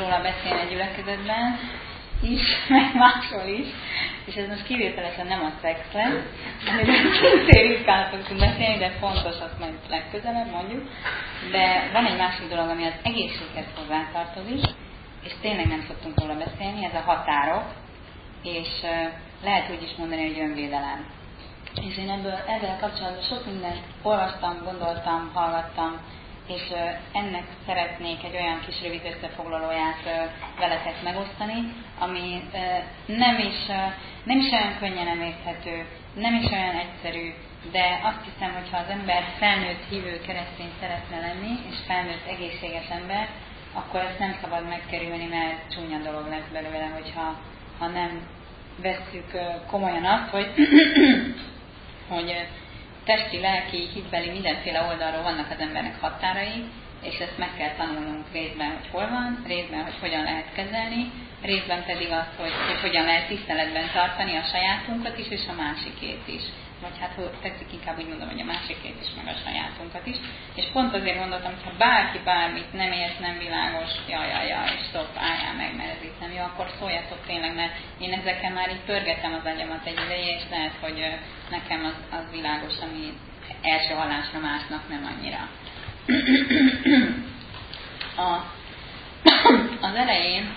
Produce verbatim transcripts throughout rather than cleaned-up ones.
róla beszélni a gyülekezetben is, meg máshol is, és ez most kivételesen nem a szex lesz, amiről szintén ritkán szoktunk beszélni, de fontos, azt majd legközelebb mondjuk. De van egy másik dolog, ami az egészséghez hozzátartozik, és tényleg nem szoktunk róla beszélni, ez a határok, és lehet úgy is mondani, hogy önvédelem. És én ebből, ezzel kapcsolatban sok mindent olvastam, gondoltam, hallgattam, és ennek szeretnék egy olyan kis rövid összefoglalóját veletek megosztani, ami nem is, nem is olyan könnyen érthető, nem is olyan egyszerű, de azt hiszem, hogy ha az ember felnőtt hívő keresztény szeretne lenni, és felnőtt egészséges ember, akkor ezt nem szabad megkerülni, mert csúnya dolog lesz belőle, hogyha ha nem vesszük komolyan azt, hogy, hogy testi, lelki, hitbeli, mindenféle oldalról vannak az embernek határai, és ezt meg kell tanulnunk részben, hogy hol van, részben, hogy hogyan lehet kezelni, részben pedig azt, hogy, hogy hogyan lehet tiszteletben tartani a sajátunkat is, és a másikét is. Vagy hát tetszik inkább úgy mondom, hogy a másikét is, meg a sajátunkat is. És pont azért gondoltam, hogy ha bárki bármit nem ért, nem világos, jaj, jaj, jaj, és stop, álljál meg, mert ez itt nem jó, akkor szóljatok tényleg, mert én ezeken már így pörgetem az agyamat egy ideje, és lehet, hogy nekem az, az világos, ami első hallásra másnak nem annyira. A, az elején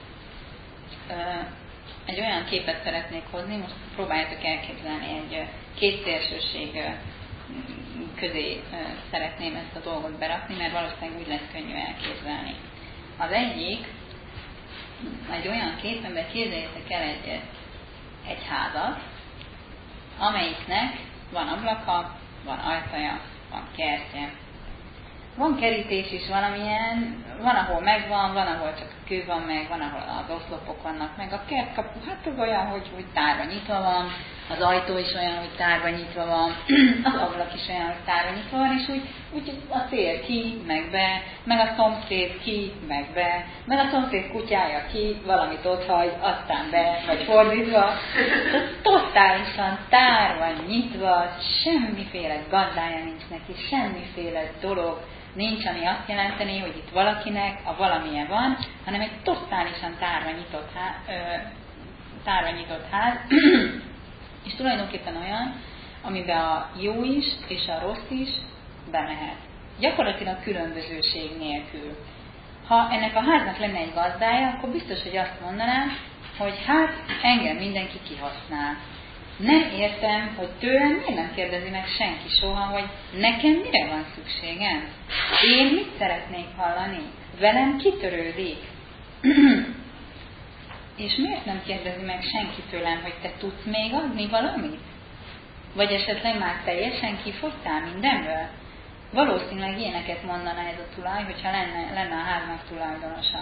egy olyan képet szeretnék hozni, most próbáljátok elképzelni, egy két szélsőség közé szeretném ezt a dolgot berakni, mert valószínűleg úgy lesz könnyű elképzelni. Az egyik, egy olyan kép, amiben képzeljétek el egy, egy házat, amelyiknek van ablaka, van ajtaja, van kertje. Van kerítés is valamilyen, van, ahol megvan, van, ahol csak a kő van meg, van, ahol az oszlopok vannak meg. A kertkapu, hát az olyan, hogy, hogy tárva nyitva van, az ajtó is olyan, hogy tárva nyitva van, az ablak is olyan, hogy tárva nyitva van, és úgy, úgy a tér ki, meg be, meg a szomszéd ki, meg be, meg a szomszéd kutyája ki, valamit ott hagy, aztán be, vagy fordítva. Totálisan tárva, nyitva, semmiféle gazdája nincs neki, semmiféle dolog nincs, ami azt jelenteni, hogy itt valakinek a valamilyen van, hanem egy totálisan tárva nyitott, há, ö, tárva nyitott ház, és tulajdonképpen olyan, amiben a jó is és a rossz is bemehet. Gyakorlatilag különbözőség nélkül. Ha ennek a háznak lenne egy gazdája, akkor biztos, hogy azt mondanám, hogy hát engem mindenki kihasznál. Nem értem, hogy tőlem miért nem kérdezi meg senki soha, hogy nekem mire van szükségem? Én mit szeretnék hallani? Velem kitörődik? És miért nem kérdezi meg senki tőlem, hogy te tudsz még adni valamit? Vagy esetleg már teljesen kifogytál mindenből? Valószínűleg ilyeneket mondaná ez a tulaj, hogyha lenne, lenne a háznak tulajdonosa.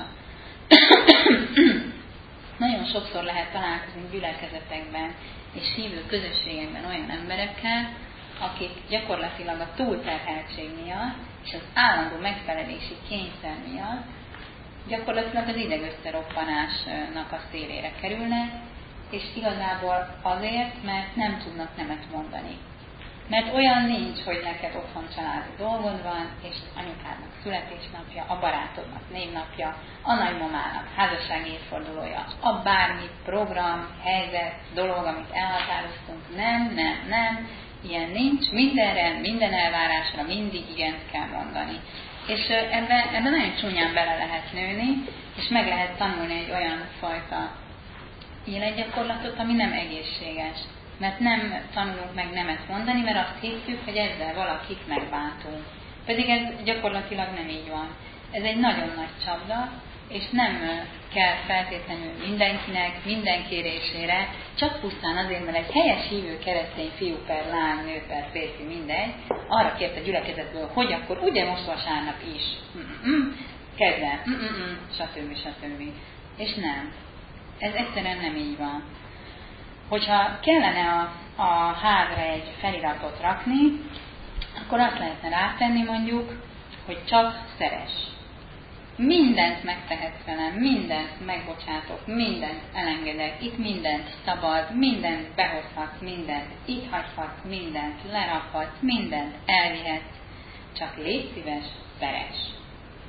Nagyon sokszor lehet találkozni gyülekezetekben és hívő közösségekben olyan emberekkel, akik gyakorlatilag a túlterheltség miatt és az állandó megfelelési kényszer miatt gyakorlatilag az idegösszeroppanásnak a szélére kerülnek, és igazából azért, mert nem tudnak nemet mondani. Mert olyan nincs, hogy neked otthon családi dolgod van, és anyukádnak születésnapja, a barátodnak névnapja, a nagymamának házassági évfordulója, a bármi program, helyzet, dolog, amit elhatároztunk. Nem, nem, nem, ilyen nincs. Mindenre, minden elvárásra mindig igent kell mondani. És ebben ebbe nagyon csúnyán bele lehet nőni, és meg lehet tanulni egy olyan fajta életgyakorlatot, ami nem egészséges. Mert nem tanulunk meg nemet mondani, mert azt hiszük, hogy ezzel valakit megbántunk. Pedig ez gyakorlatilag nem így van. Ez egy nagyon nagy csapda, és nem kell feltétlenül mindenkinek, minden kérésére, csak pusztán azért, mert egy helyes hívő keresztény fiú per lány, nő per férfi, mindegy, arra kért a gyülekezetből, hogy akkor ugye most vasárnap is, mm-mm, kedve, mm-mm, stb. stb. És nem. Ez egyszerűen nem így van. Hogyha kellene a, a házra egy feliratot rakni, akkor azt lehetne rátenni mondjuk, hogy csak szeress. Mindent megtehetsz velem, mindent megbocsátok, mindent elengedek, itt mindent szabad, mindent behozhatsz, mindent itt hagyhatsz, mindent lerakhatsz, mindent elvihetsz, csak légy szíves, szeress.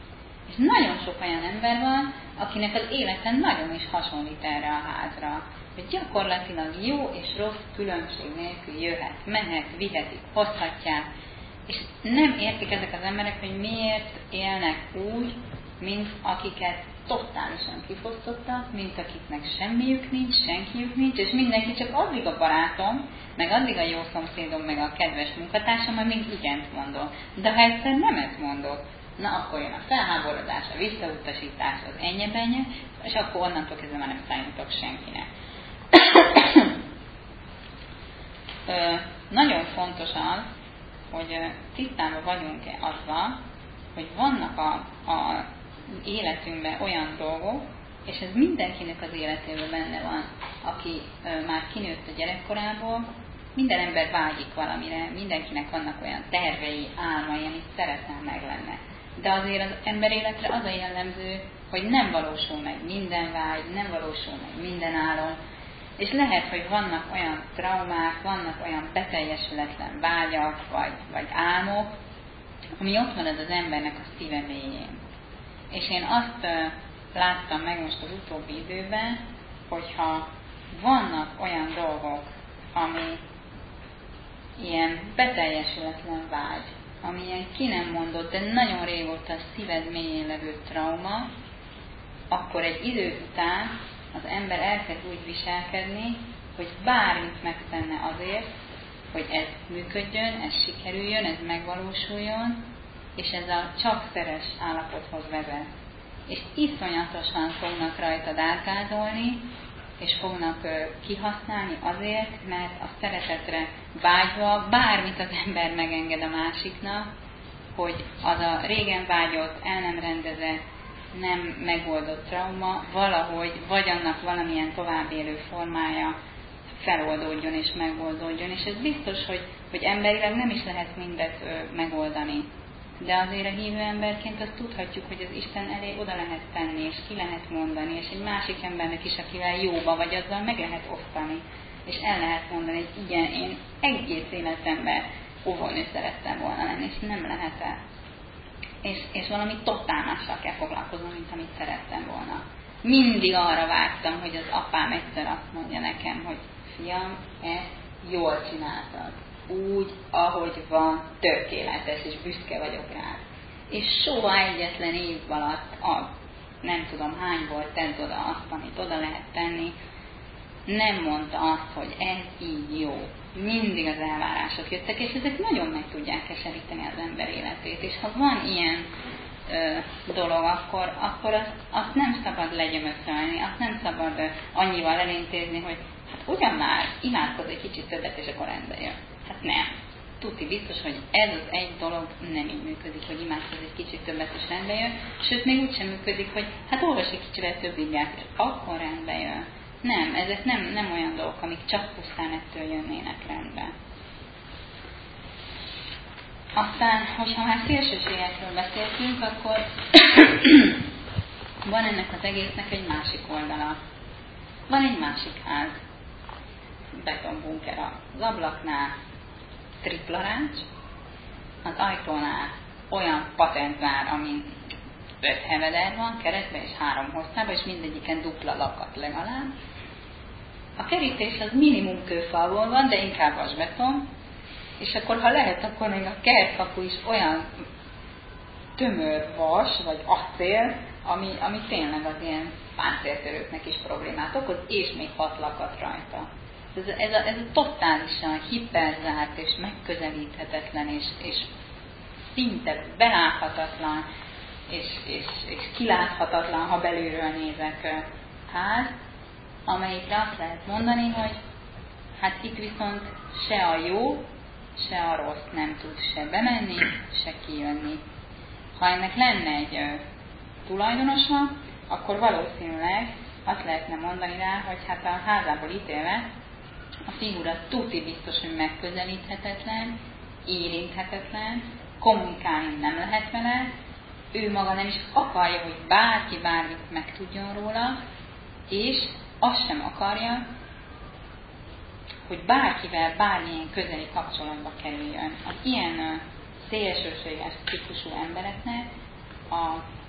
És nagyon sok olyan ember van, akinek az élete nagyon is hasonlít erre a házra. Hogy gyakorlatilag jó és rossz különbség nélkül jöhet, mehet, vihetik, hozhatják. És nem értik ezek az emberek, hogy miért élnek úgy, mint akiket totálisan kifosztottak, mint akiknek semmiük nincs, senkiük nincs, és mindenki csak addig a barátom, meg addig a jó szomszédom, meg a kedves munkatársam, amíg igent mondok. De ha egyszer nemet mondok, na akkor jön a felháborodás, a visszautasítás, az ennyi-bennyi, és akkor onnantól kezdve már nem számítok senkinek. Ö, nagyon fontos az, hogy tisztában vagyunk-e azzal, hogy vannak a, a életünkben olyan dolgok, és ez mindenkinek az életében benne van, aki ö, már kinőtt a gyerekkorából, minden ember vágyik valamire, mindenkinek vannak olyan tervei, álmai, amit szeretne meg lenne. De azért az ember életre az a jellemző, hogy nem valósul meg minden vágy, nem valósul meg minden álom, és lehet, hogy vannak olyan traumák, vannak olyan beteljesületlen vágyak, vagy, vagy álmok, ami ott van ez az embernek a szíve mélyén. És én azt uh, láttam meg most az utóbbi időben, hogyha vannak olyan dolgok, ami ilyen beteljesületlen vágy, ami ilyen ki nem mondott, de nagyon régóta a szíved mélyén levő trauma, akkor egy idő után az ember elkezd úgy viselkedni, hogy bármit megtenne azért, hogy ez működjön, ez sikerüljön, ez megvalósuljon, és ez a csak szeres állapothoz vezet. És iszonyatosan fognak rajta dárkázolni, és fognak kihasználni azért, mert a szeretetre vágyva bármit az ember megenged a másiknak, hogy az a régen vágyott, el nem rendezett, nem megoldott trauma valahogy, vagy annak valamilyen továbbélő formája feloldódjon és megoldódjon. És ez biztos, hogy, hogy emberileg nem is lehet mindet ö, megoldani. De azért a hívő emberként azt tudhatjuk, hogy az Isten elé oda lehet tenni, és ki lehet mondani, és egy másik embernek is, akivel jóba vagy, azzal meg lehet osztani. És el lehet mondani, hogy igen, én egész életemben óvónő szerettem volna lenni, és nem lehet el. És, és valami totál mással kell foglalkoznom, mint amit szerettem volna. Mindig arra vágytam, hogy az apám egyszer azt mondja nekem, hogy fiam, ezt jól csináltad. Úgy, ahogy van, tökéletes, és büszke vagyok rád. És soha egyetlen év alatt, a, nem tudom hányból tedd oda azt, amit oda lehet tenni, nem mondta azt, hogy ez így jó. Mindig az elvárások jöttek, és ezek nagyon meg tudják keseríteni az ember életét. És ha van ilyen ö, dolog, akkor, akkor azt, azt nem szabad legyömöszölni, azt nem szabad ö, annyival elintézni, hogy hát ugyan már imádkozz egy kicsit többet, és akkor rendbe jön. Hát nem. Tuti biztos, hogy ez az egy dolog nem így működik, hogy imádkozz egy kicsit többet, és rendbe jön. Sőt, még úgy sem működik, hogy hát olvas egy kicsivel több Bibliát, és akkor rendbe jön. Nem, ezek nem, nem olyan dolgok, amik csak pusztán ettől jönnének rendbe. Aztán, hogyha már szélsőségekről beszéltünk, akkor van ennek az egésznek egy másik oldala. Van egy másik ház. Betonbunker az ablaknál, tripla ráncs, az ajtónál olyan patentzár, amin öt heveder van keresztbe és három hosszában, és mindegyiken dupla lakat legalább. A kerítés az minimum kőfalból van, de inkább vasbeton, és akkor ha lehet, akkor még a kertkapu is olyan tömör vas, vagy acél, ami, ami tényleg az ilyen páncéltörőknek is problémát okoz, és még hat lakat rajta. Ez, ez, a, ez a totálisan hiperzárt és megközelíthetetlen, és, és szinte beláthatatlan, és, és, és kiláthatatlan, ha belülről nézek ház, amelyikre azt lehet mondani, hogy hát itt viszont se a jó, se a rossz nem tud se bemenni, se kijönni. Ha ennek lenne egy ö, tulajdonosa, akkor valószínűleg azt lehetne mondani rá, hogy hát a házából ítélve a figura tuti biztos, hogy megközelíthetetlen, érinthetetlen, kommunikálni nem lehet vele, ő maga nem is akarja, hogy bárki bármit megtudjon róla, és azt sem akarja, hogy bárkivel bármilyen közeli kapcsolatba kerüljön. Az ilyen szélsőséges típusú embereknek a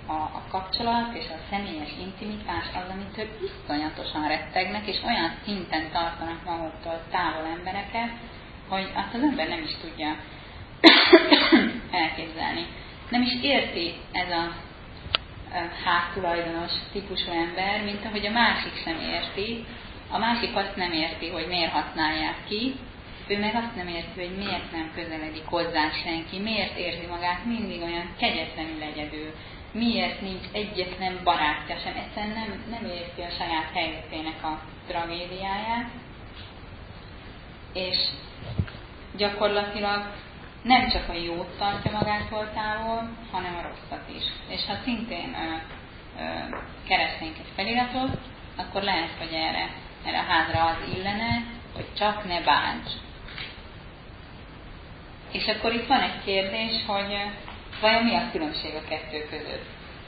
a, a kapcsolat és a személyes intimitás az, amitől iszonyatosan rettegnek, és olyan szinten tartanak maguktól távol embereket, hogy azt az ember nem is tudja elképzelni. Nem is érti ez a háttulajdonos típusú ember, mint ahogy a másik sem érti. A másik azt nem érti, hogy miért használják ki, ő meg azt nem érti, hogy miért nem közeledik hozzá senki, miért érzi magát mindig olyan kegyetlenül egyedül, miért nincs egyetlen barátja sem, egyszerűen nem, nem érti a saját helyzetének a tragédiáját, és gyakorlatilag nem csak a jót tartja magától távol, hanem a rosszat is. És ha szintén ö, ö, keresnénk egy feliratot, akkor lehet, hogy erre, erre a házra az illene, hogy csak ne bánts. És akkor itt van egy kérdés, hogy vajon mi a különbség a kettő között?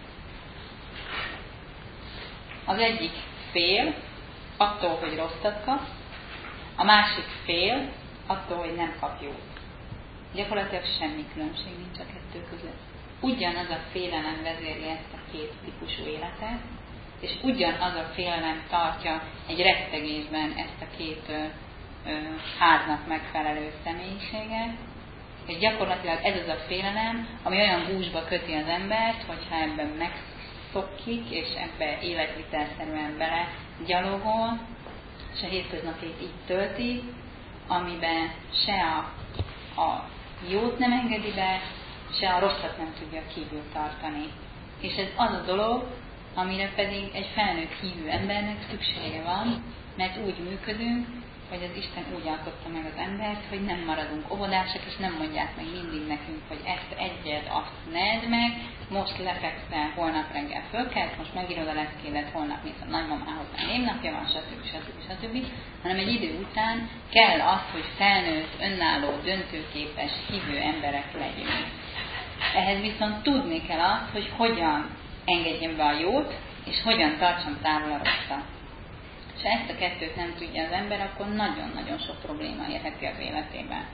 Az egyik fél attól, hogy rosszat kap, a másik fél attól, hogy nem kap jót. Gyakorlatilag semmi különbség nincs a kettő között. Ugyanaz a félelem vezéri ezt a két típusú életet, és ugyanaz a félelem tartja egy rettegésben ezt a két ö, ö, háznak megfelelő személyiséget, és gyakorlatilag ez az a félelem, ami olyan gúzsba köti az embert, hogyha ebben megszokik, és ebbe életvitelszerűen bele gyalogol, és a hétköznapjait így tölti, amiben se a, a jót nem engedi be, se a rosszat nem tudja kívül tartani. És ez az a dolog, amire pedig egy felnőtt hívő embernek szüksége van, mert úgy működünk, hogy az Isten úgy alkotta meg az embert, hogy nem maradunk óvodásak, és nem mondják meg mindig nekünk, hogy ezt egyed, azt ne edd meg, most lefekszel, holnap reggel fölkelsz, most megírod a leckédet, holnap mész a nagymamához, mert névnapja van, stb. stb. stb. Hanem egy idő után kell az, hogy felnőtt, önálló, döntőképes, hívő emberek legyünk. Ehhez viszont tudni kell azt, hogy hogyan engedjem be a jót, és hogyan tartsam távol a rosszat. És ha ezt a kettőt nem tudja az ember, akkor nagyon-nagyon sok probléma érheti az életében.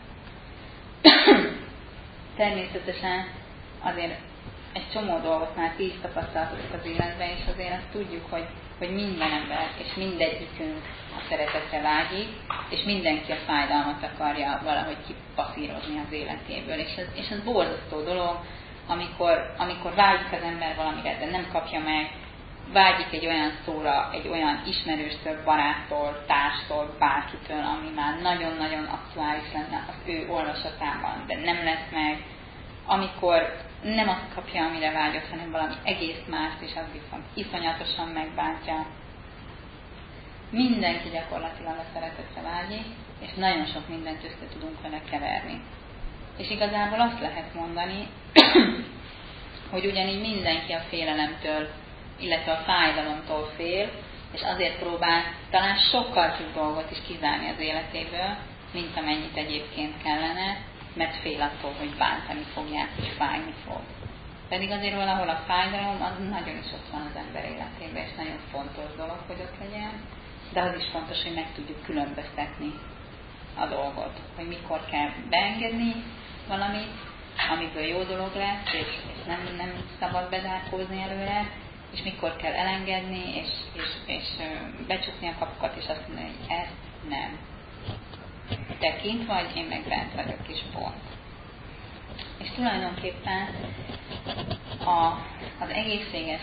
Természetesen azért egy csomó dolgot már ti is tapasztaltatok az életben, és azért azt tudjuk, hogy, hogy minden ember és mindegyikünk a szeretetre vágyik, és mindenki a fájdalmat akarja valahogy kipasszírozni az életéből. És ez, és ez borzasztó dolog, amikor, amikor vágyik az ember valamire, de nem kapja meg, vágyik egy olyan szóra, egy olyan ismerőstől, baráttól, társtól, bárkitől, ami már nagyon-nagyon aktuális lenne az ő olvasatában, de nem lesz meg, amikor nem azt kapja, amire vágyott, hanem valami egész mást, és az viszont iszonyatosan megbántja. Mindenki gyakorlatilag a szeretetre vágyik, és nagyon sok mindent össze tudunk vele keverni. És igazából azt lehet mondani, hogy ugyanígy mindenki a félelemtől, illetve a fájdalomtól fél, és azért próbál talán sokkal több dolgot is kizárni az életéből, mint amennyit egyébként kellene, mert fél attól, hogy bántani fogják, és fájni fog. Pedig azért valahol a fájdalom az nagyon is ott van az ember életében, és nagyon fontos dolog, hogy ott legyen, de az is fontos, hogy meg tudjuk különböztetni a dolgot, hogy mikor kell beengedni valamit, amiből jó dolog lesz, és, és nem, nem szabad bezárkózni előle, és mikor kell elengedni, és, és, és becsukni a kapukat, és azt mondani, hogy ezt nem. Te kint vagy, én meg bent vagyok, és pont. És tulajdonképpen a, az egészséges,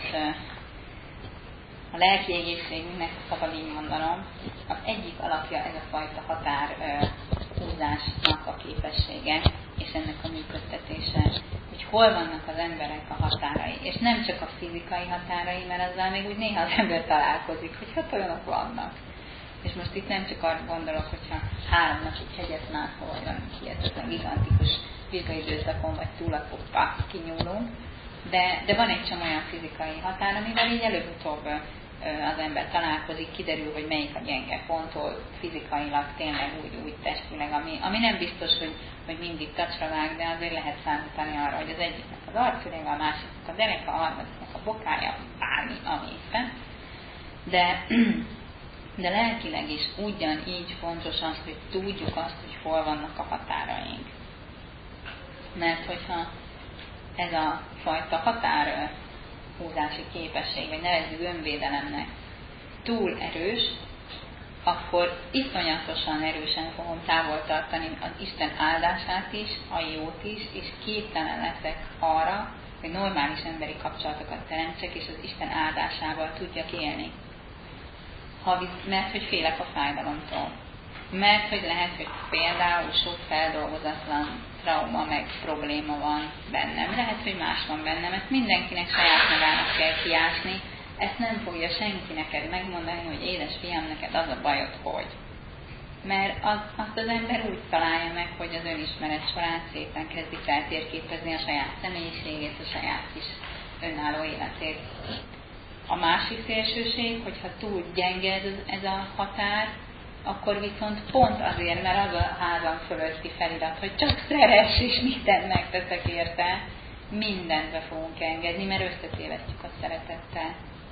a lelki egészségünknek, szabad így mondanom, az egyik alapja ez a fajta határhúzásnak a képessége, és ennek a működtetése, hogy hol vannak az emberek a határai, és nem csak a fizikai határai, mert azzal még úgy néha az ember találkozik, hogy hát olyanok vannak. És most itt nem csak arra gondolok, hogyha három napig hegyet mászol, vagy valami hihetetlen gigantikus vizsgai időszakon, vagy túl a koppa kinyúlunk, de, de van egy csomó olyan fizikai határ, amivel így előbb-utóbb az ember találkozik, kiderül, hogy melyik a gyenge ponttól fizikailag, tényleg úgy, úgy testileg, ami, ami nem biztos, hogy, hogy mindig tacsra vág, de azért lehet számítani arra, hogy az egyiknek az arcürege, a másiknak a dereka, a harmadiknak a bokája, bármi, ami éppen. De, de lelkileg is ugyanígy fontos az, hogy tudjuk azt, hogy hol vannak a határaink. Mert hogyha ez a fajta határ húzási képesség, vagy nevezzük önvédelemnek, túl erős, akkor iszonyatosan erősen fogom távol tartani az Isten áldását is, a jót is, és képtelen leszek arra, hogy normális emberi kapcsolatokat teremtsek, és az Isten áldásával tudjak élni. Ha, mert hogy félek a fájdalomtól. Mert hogy lehet, hogy például sok feldolgozatlan trauma meg probléma van bennem. Lehet, hogy más van bennem, ezt mindenkinek saját magának kell kiásni. Ezt nem fogja senki neked megmondani, hogy édes fiam, neked az a bajod, hogy. Mert az, azt az ember úgy találja meg, hogy az önismeret során szépen kezdi feltérképezni a saját személyiségét, a saját kis önálló életét. A másik szélsőség, hogyha túl gyenge ez, ez a határ, akkor viszont pont azért, mert az a házam fölötti felirat, hogy csak szeress és mindent megteszek érte, mindent be fogunk engedni, mert összetévesztjük a szeretettel.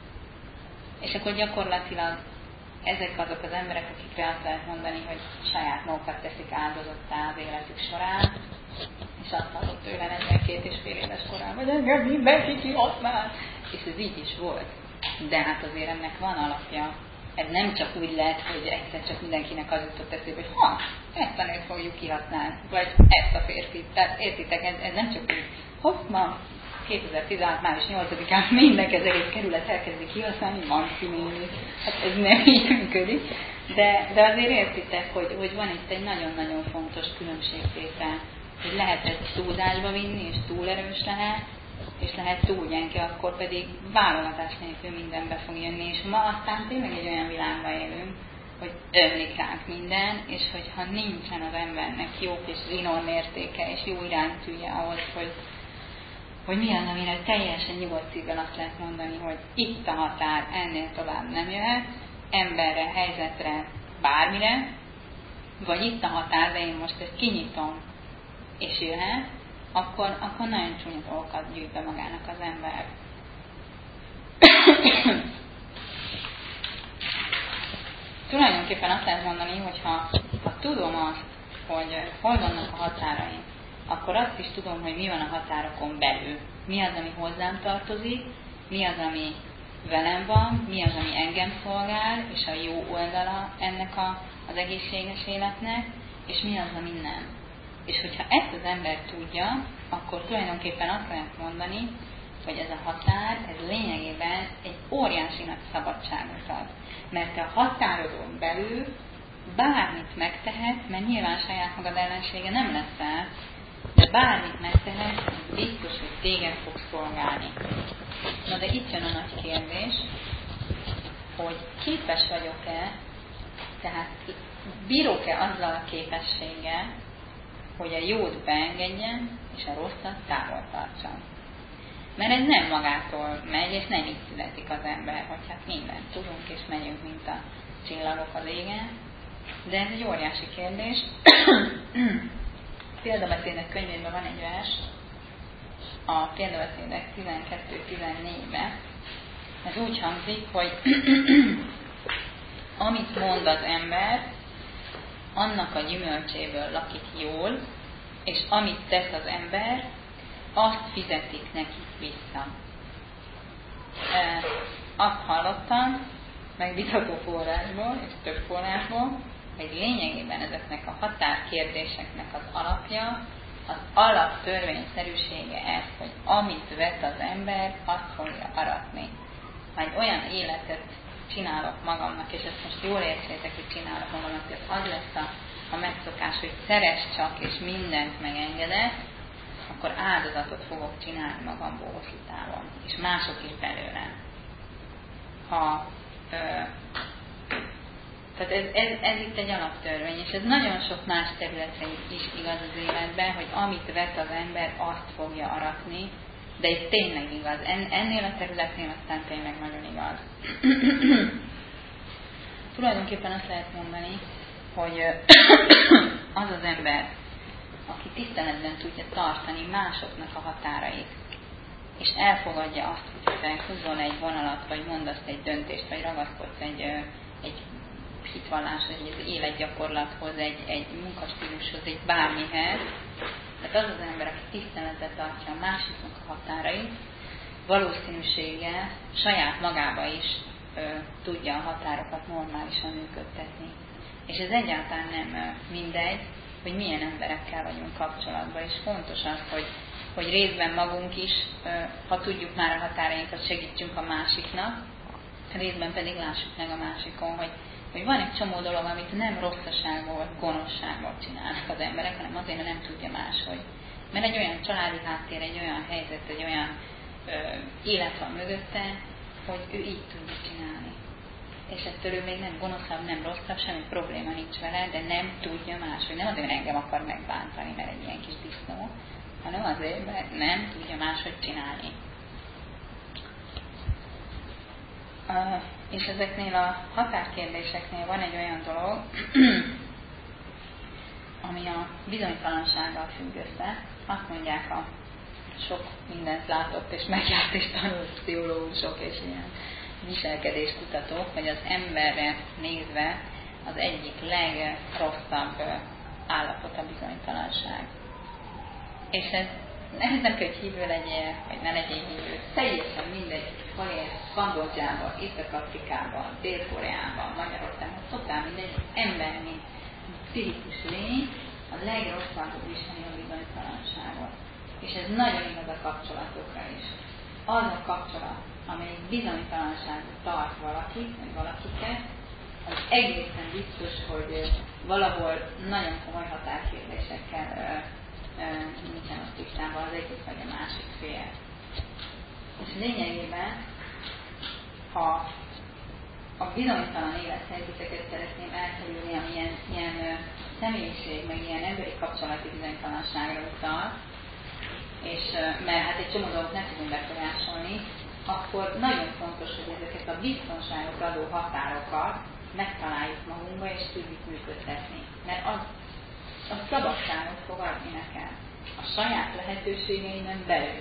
És akkor gyakorlatilag ezek azok az emberek, akikre azt lehet mondani, hogy saját magukat teszik áldozottá az életük során, és azt hallott tőle negyvenkét és fél éves korán, hogy engem mindenki kihasznál. És ez így is volt. De hát azért ennek van alapja. Ez nem csak úgy lehet, hogy egyszer csak mindenkinek az jutott eszébe, hogy ha, ezt a nőt fogjuk kihasználni, vagy ezt a férfit. Tehát értitek, ez, ez nem csak úgy, hopp, ma kétezer-tizenhat május nyolcadikán mindenki az egész kerület elkezdi kihasználni, maximálni. Hát ez nem így működik. De, de azért értitek, hogy, hogy van itt egy nagyon-nagyon fontos különbségtétel, hogy lehet ezt túlzásba vinni, és túl erős lehet, és lehet túl gyenge, akkor pedig válogatás nélkül mindenbe fog jönni, és ma aztán tényleg egy olyan világban élünk, hogy ömlik ránk minden, és hogyha nincsen az embernek jó és zsinór mértéke, és jó iránytűje ahhoz, hogy, hogy mi az, amire teljesen nyugodt szívvel azt lehet mondani, hogy itt a határ, ennél tovább nem jöhet, emberre, helyzetre, bármire, vagy itt a határ, de én most ezt kinyitom, és jöhet, akkor, akkor nagyon csúnya dolgokat gyűjt be magának az ember. Tulajdonképpen azt lehet mondani, hogy ha, ha tudom azt, hogy hol vannak a határaim, akkor azt is tudom, hogy mi van a határokon belül. Mi az, ami hozzám tartozik, mi az, ami velem van, mi az, ami engem szolgál, és a jó oldala ennek a, az egészséges életnek, és mi az, ami nem. És hogyha ezt az ember tudja, akkor tulajdonképpen azt lehet mondani, hogy ez a határ, ez lényegében egy óriási nagy szabadságot ad. Mert a határodon belül bármit megtehet, mert nyilván saját magad ellensége nem leszel, de bármit megtehet, biztos, hogy téged fog szolgálni. Na de itt jön a nagy kérdés, hogy képes vagyok-e, tehát bírok-e azzal a képességgel, hogy a jót beengedjem, és a rosszat távol tartsam. Mert ez nem magától megy, és nem így születik az ember, hogy hát mindent tudunk, és megyünk, mint a csillagok az égen. De ez egy óriási kérdés. Példabeszédek könyvében van egy vers, a Példabeszédek tizenkettő tizennégyben. Ez úgy hangzik, hogy amit mond az ember, annak a gyümölcséből lakik jól, és amit tesz az ember, azt fizetik neki vissza. E, azt hallottam, meg vitató forrásból, és több forrásból, hogy lényegében ezeknek a határkérdéseknek az alapja, az alaptörvényszerűsége ez, hogy amit vet az ember, azt fogja aratni. Ha egy olyan életet csinálok magamnak, és ezt most jól értsétek, hogy csinálok magamnak, hogy az lesz a, a megszokás, hogy szeress csak, és mindent megengedek, akkor áldozatot fogok csinálni magamból hosszú távon, és mások is belőlem. Ha, ö, tehát ez, ez, ez itt egy alaptörvény, és ez nagyon sok más területre is igaz az életben, hogy amit vet az ember, azt fogja aratni, de ez tényleg igaz. En, ennél a területnél aztán tényleg nagyon igaz. Tulajdonképpen azt lehet mondani, hogy az az ember, aki tiszteletben tudja tartani másoknak a határait, és elfogadja azt, hogy te húzzon egy vonalat, vagy mondasz egy döntést, vagy ragaszkodsz egy, egy hitvalláshoz, egy életgyakorlathoz, egy, egy munkastílushoz, egy bármihez. Tehát az az ember, aki tiszteletben tartja a másiknak a határait, valószínűséggel saját magába is ö, tudja a határokat normálisan működtetni. És ez egyáltalán nem mindegy, hogy milyen emberekkel vagyunk kapcsolatban, és fontos az, hogy, hogy részben magunk is, ha tudjuk már a határainkat, segítsünk a másiknak, részben pedig lássuk meg a másikon, hogy, hogy van egy csomó dolog, amit nem rosszaságból, gonoszságból csinálnak az emberek, hanem azért, mert nem tudja máshogy. Mert egy olyan családi háttér, egy olyan helyzet, egy olyan ö, élet van mögötte, hogy ő így tudja csinálni. És ettől ő még nem gonoszabb, nem rosszabb, semmi probléma nincs vele, de nem tudja máshogy. Nem azért, mert engem akar megbántani, mert egy ilyen kis disznó, hanem azért, mert nem tudja máshogy csinálni. Uh, és ezeknél a határkérdéseknél van egy olyan dolog, ami a bizonytalansággal függ össze. Azt mondják a sok mindent látott és megjárt és tanult pszichológusok és ilyen viselkedéskutatók, hogy az emberre nézve az egyik legrosszabb állapot a bizonytalanság. És ez, ez nem kell, hogy hívő legyél, vagy ne legyél hívő. Teljesen mindegy, hol élsz, Kambodzsában, Észak-Afrikában, Dél-Koreában, Magyarországon, totál mindegy, ember, mint pszichikus lény, a legrosszabb viseli a bizonytalanságot. És ez nagyon igaz a kapcsolatokra is. Az a kapcsolat, amelyik bizonytalanságot tart valakit, vagy valakiket, az egészen biztos, hogy valahol nagyon komoly határkérdésekkel nincsen ott tisztában az egyik vagy a másik fél. És lényegében, ha a bizonytalan élethelyzeteket szeretném elkerülni, ami ilyen, ilyen személyiség, meg ilyen emberi kapcsolati bizonytalanságra utal, és mert hát egy csomó dolgot nem tudunk befolyásolni, akkor nagyon fontos, hogy ezeket a biztonságot adó határokat megtaláljuk magunkba, és tudjuk működtetni. Mert az, az szabadságot fog adni nekem a saját lehetőségeimen belül.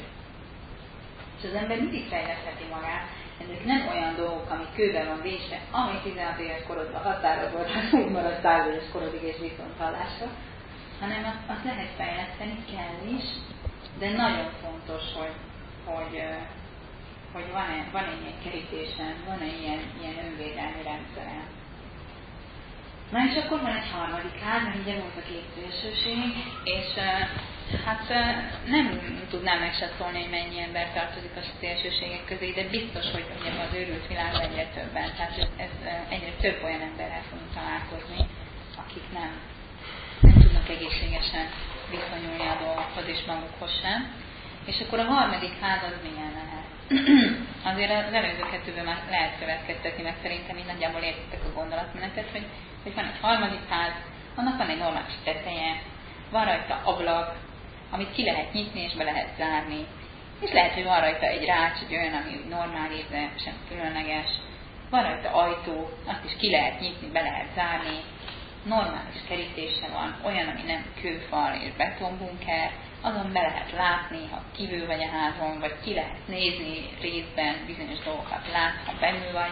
És az ember mindig fejlesztheti magát, ezek nem olyan dolgok, ami kőben van vésve, ami tizenhat éves korodban határod volt, az úgy marad száz éves korodig és viszonthallásra, hanem azt, azt lehet fejleszteni, kell is, de nagyon fontos, hogy, hogy, hogy van-e, van-e ilyen kerítésen, van-e ilyen, ilyen önvédelmi rendszeren. Na és akkor van egy harmadik ház, mert ugye volt a két szélsőség, és hát nem tudnám megsatszolni, hogy mennyi ember tartozik a szélsőségek közé, de biztos, hogy ebben az őrült világban egyre többen. Tehát ez, ez egyre több olyan emberrel fogunk találkozni, akik nem, nem tudnak egészségesen viszonyulni a dolgokhoz és magukhoz sem. És akkor a harmadik ház az milyen lehet? Azért az előző kettőből már lehet következtetni, mert szerintem így nagyjából értitek a gondolatmenetet, hogy, hogy van egy harmadik ház, annak van egy normális teteje, van rajta ablak, amit ki lehet nyitni és be lehet zárni. És lehet, hogy van rajta egy rács, egy olyan, ami normális, de sem különleges. Van rajta ajtó, azt is ki lehet nyitni, be lehet zárni. Normális kerítése van, olyan, ami nem kőfal és betonbunker, azon be lehet látni, ha kívül vagy a házon, vagy ki lehet nézni részben, bizonyos dolgokat lát, ha belül vagy.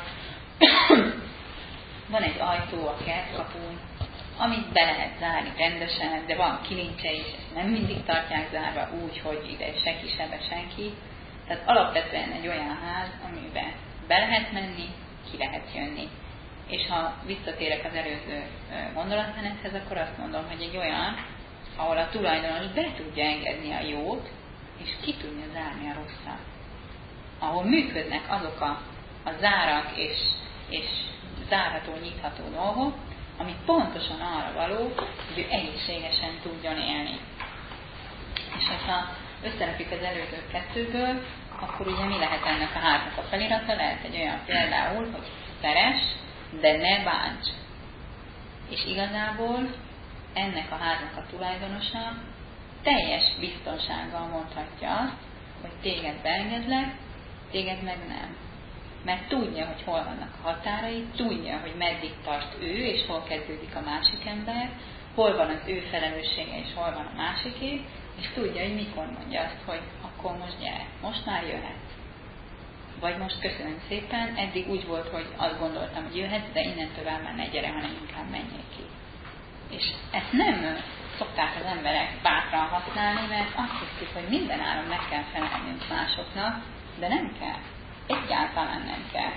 Van egy ajtó a kertkapun, amit be lehet zárni rendesen, de van kilincse is, ezt nem mindig tartják zárva úgy, hogy ide senki se be senki. Tehát alapvetően egy olyan ház, amiben be lehet menni, ki lehet jönni. És ha visszatérek az előző gondolatmenethez, akkor azt mondom, hogy egy olyan, ahol a tulajdonos be tudja engedni a jót, és ki tudja zárni a rosszat. Ahol működnek azok a, a zárak és, és zárható, nyitható dolgok, ami pontosan arra való, hogy ő egészségesen tudjon élni. És ha összerakjuk az előző kettőből, akkor ugye mi lehet ennek a háznak a felirata? Lehet egy olyan például, hogy szeress, de ne bánts. És igazából ennek a háznak a tulajdonosa teljes biztonsággal mondhatja azt, hogy téged beengedlek, téged meg nem. Mert tudja, hogy hol vannak a határai, tudja, hogy meddig tart ő, és hol kezdődik a másik ember, hol van az ő felelőssége, és hol van a másiké, és tudja, hogy mikor mondja azt, hogy akkor most gyere, most már jöhet. Vagy most köszönöm szépen, eddig úgy volt, hogy azt gondoltam, hogy jöhet, de innentől már ne gyere, hanem inkább menjél ki. És ezt nem szokták az emberek bátran használni, mert azt hiszik, hogy minden áron meg kell felelnünk másoknak, De nem kell. Egyáltalán nem kell.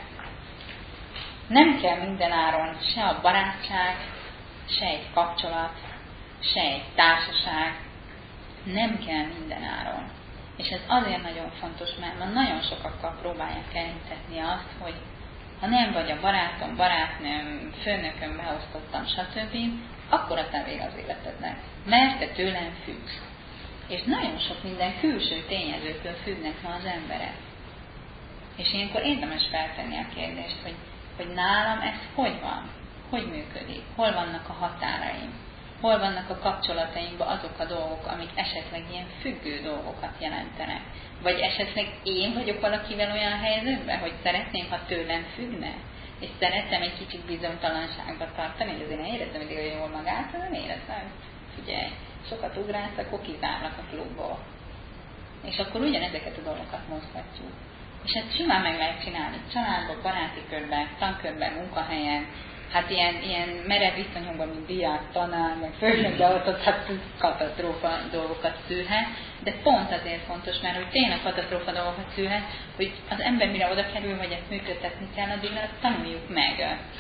Nem kell minden áron se a barátság, se egy kapcsolat, se egy társaság. Nem kell minden áron. És ez azért nagyon fontos, mert ma nagyon sokakkal próbálják elintetni azt, hogy ha nem vagy a barátom, barátnőm, főnököm, beosztottam, stb., akkor a te vég az életednek. Mert te tőlem függsz. És nagyon sok minden külső tényezőtől függnek ma az emberek. És ilyenkor érdemes feltenni a kérdést, hogy, hogy nálam ez hogy van? Hogy működik? Hol vannak a határaim? Hol vannak a kapcsolataimban azok a dolgok, amik esetleg ilyen függő dolgokat jelentenek? Vagy esetleg én vagyok valakivel olyan helyzetben, hogy szeretném, ha tőlem függne? És szeretem egy kicsit bizonytalanságba tartani, hogy azért én érezzem mindig olyan jól magát, nem érezzem. Figyelj, sokat ugrálsz, akkor kizárlak a klubból. És akkor ugyanezeket a dolgokat mozgatjuk. És ezt simán meg lehet csinálni családban, baráti körben, tankörben, munkahelyen, hát ilyen, ilyen merev viszonyokban, mint diák, tanár, meg főnök, de ott, ott hát katasztrófa dolgokat szülhet, de pont azért fontos, mert hogy tényleg katasztrófa dolgokat szülhet, hogy az ember mire oda kerül, hogy ezt működtetni kell, addigra tanuljuk meg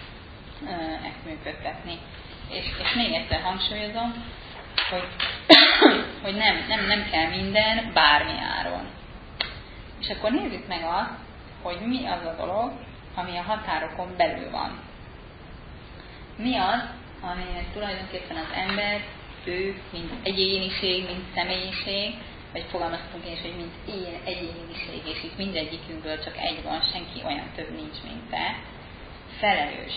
ezt működtetni. És, és még egyszer hangsúlyozom, hogy, hogy nem, nem, nem kell minden bármi áron. És akkor nézzük meg azt, hogy mi az a dolog, ami a határokon belül van. Mi az, aminek tulajdonképpen az ember, ő, mint egyéniség, mint személyiség, vagy fogalmaztunk is, hogy mint én egyéniség, és itt mindegyikünkből csak egy van, senki olyan több nincs, mint te, felelős.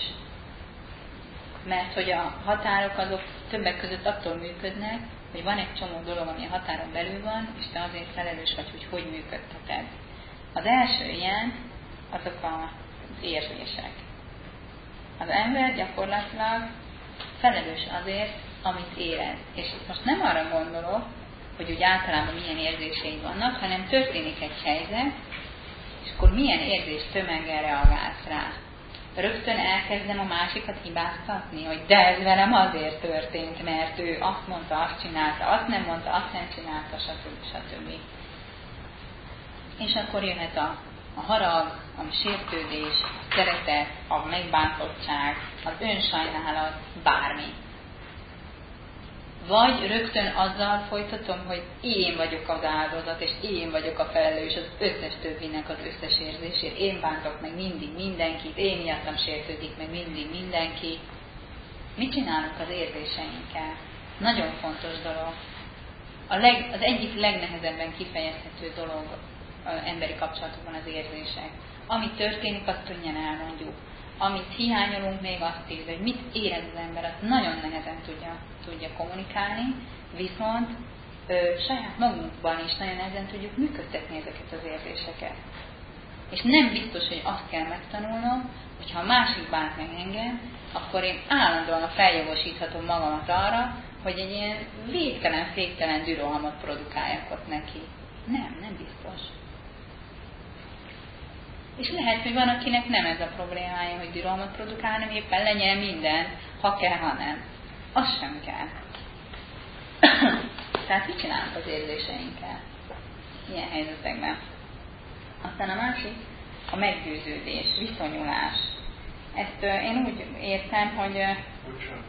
Mert hogy a határok azok többek között attól működnek, hogy van egy csomó dolog, ami a határon belül van, és te azért felelős vagy, hogy hogy működteted. Az első ilyen, azok az érzések. Az ember gyakorlatilag felelős azért, amit érez. És itt most nem arra gondolok, hogy úgy általában milyen érzéseid vannak, hanem történik egy helyzet, és akkor milyen érzés tömeggel reagálsz rá. Rögtön elkezdem a másikat hibáztatni, hogy de ez velem azért történt, mert ő azt mondta, azt csinálta, azt nem mondta, azt nem csinálta, stb. stb. És akkor jöhet a, a harag, a sértődés, a szeretet, a megbántottság, az önsajnálat, bármi. Vagy rögtön azzal folytatom, hogy én vagyok az áldozat, és én vagyok a felelős az összes többinek az összes érzésért. Én bántok meg mindig mindenkit, én miattam sértődik meg mindig mindenki. Mit csinálunk az érzéseinkkel? Nagyon fontos dolog. A leg, az egyik legnehezebben kifejezhető dolog az emberi kapcsolatokban az érzések. Ami történik, azt könnyen elmondjuk. Amit hiányolunk, még azt írja, hogy mit érez az ember, azt nagyon nehezen tudja, tudja kommunikálni, viszont ö, saját magunkban is nagyon nehezen tudjuk működtetni ezeket az érzéseket. És nem biztos, hogy azt kell megtanulnom, hogyha a másik bánt meg engem, akkor én állandóan feljogosíthatom magamat arra, hogy egy ilyen végtelen, féktelen dürohamot produkáljak ott neki. Nem, nem biztos. És lehet, hogy van, akinek nem ez a problémája, hogy dürohamot produkál, hanem éppen lenyel minden, ha kell, ha nem. Az sem kell. Tehát mit csinálunk az érzéseinkkel ilyen helyzetekben? Aztán a másik, a meggyőződés, viszonyulás. Ezt uh, én úgy értem, hogy... Uh, Bocsánat.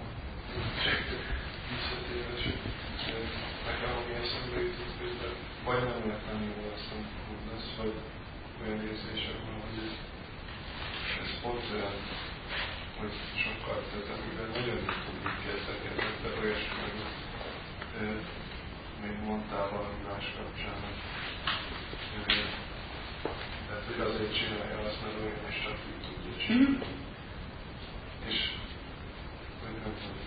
Visszatérés. Nekem ami eszembe jutott közben, vagy nem lettem jól azt, amit mondasz, vagy olyan érzések van, hogy ez, ez pont olyan, hogy sokkal, tehát amiben nagyon nem tudjuk kezdekezni, de olyasmi, hogy e, még mondtál valami más kapcsán, hogy e, tehát, hogy azért csinálja azt, mert olyan is csak úgy tudja csinálni. Mm-hmm. És hogy nem tudom,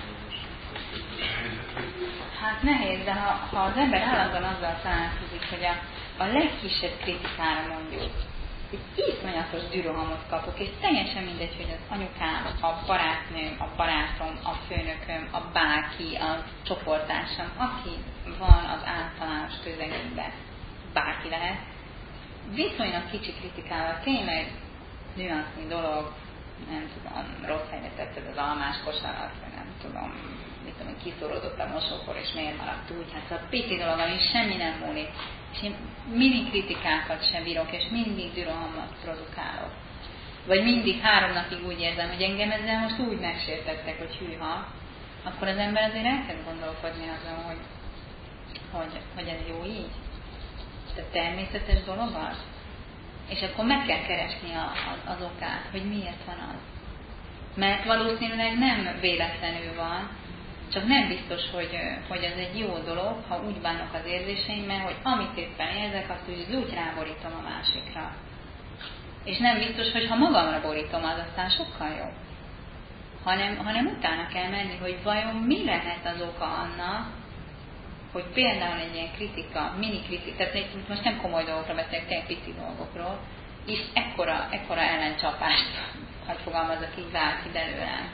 hát nehéz, de ha, ha az ember állandóan azzal találkozik, hogy a, a legkisebb kritikára mondjuk, egy iszonyatos dürohamot kapok, és teljesen mindegy, hogy az anyukám, a barátnőm, a barátom, a főnököm, a bárki, a csoporttársam, aki van az általános közegünkben, bárki lehet, viszonylag kicsi kritikával tényleg nüansznyi dolog nem tudom, rossz helyre tetted az almás kosarat, vagy nem tudom, mit tudom, kiszorodott a mosókor, és miért maradt úgy. Hát szóval pici dolog, ami semmi nem múlik. És én mini kritikákat sem bírok, és mindig dürohamot produkálok. Vagy mindig három napig úgy érzem, hogy engem ezzel most úgy megsértettek, hogy hűha, akkor az ember azért elkezd gondolkodni azon, hogy, hogy, hogy ez jó így. Tehát természetes dolog az. És akkor meg kell keresni a, a, az okát, hogy miért van az. Mert valószínűleg nem véletlenül van, csak nem biztos, hogy, hogy az egy jó dolog, ha úgy bánok az érzéseimmel, hogy amit éppen érzek, azt úgy, úgy ráborítom a másikra. És nem biztos, hogy ha magamra borítom, az aztán sokkal jobb. Hanem, hanem utána kell menni, hogy vajon mi lehet az oka annak, hogy például egy ilyen kritika, mini kritika, tehát most nem komoly dolgokra beszélek, tényleg pici dolgokról, és ekkora, ekkora ellencsapást, hogy fogalmazok így, vált ki belőlem.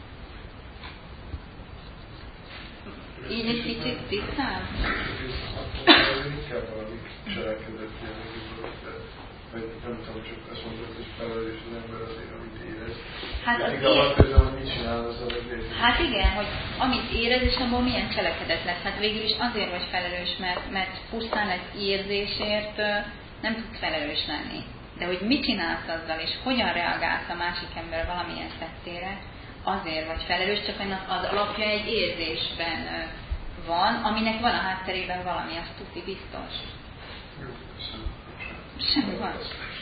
Így egy kicsit tisztább? Inkább valami cselekedett jellegű dolog, vagy nem tudom, csak azt mondod, hogy felelős az ember azért, amit érez. Hát az igazából ér... közben, hogy mit csinál az a végül. Hát igen, hogy amit érez, és abból milyen cselekedet lesz. Hát végül is azért vagy felelős, mert, mert pusztán egy érzésért nem tudsz felelős lenni. De hogy mit csinálsz azzal, és hogyan reagálsz a másik ember valamilyen tettére, azért vagy felelős, csak az alapja egy érzésben van, aminek van a hátterében valami, azt tuti biztos. Jó, köszönöm. Semmi van.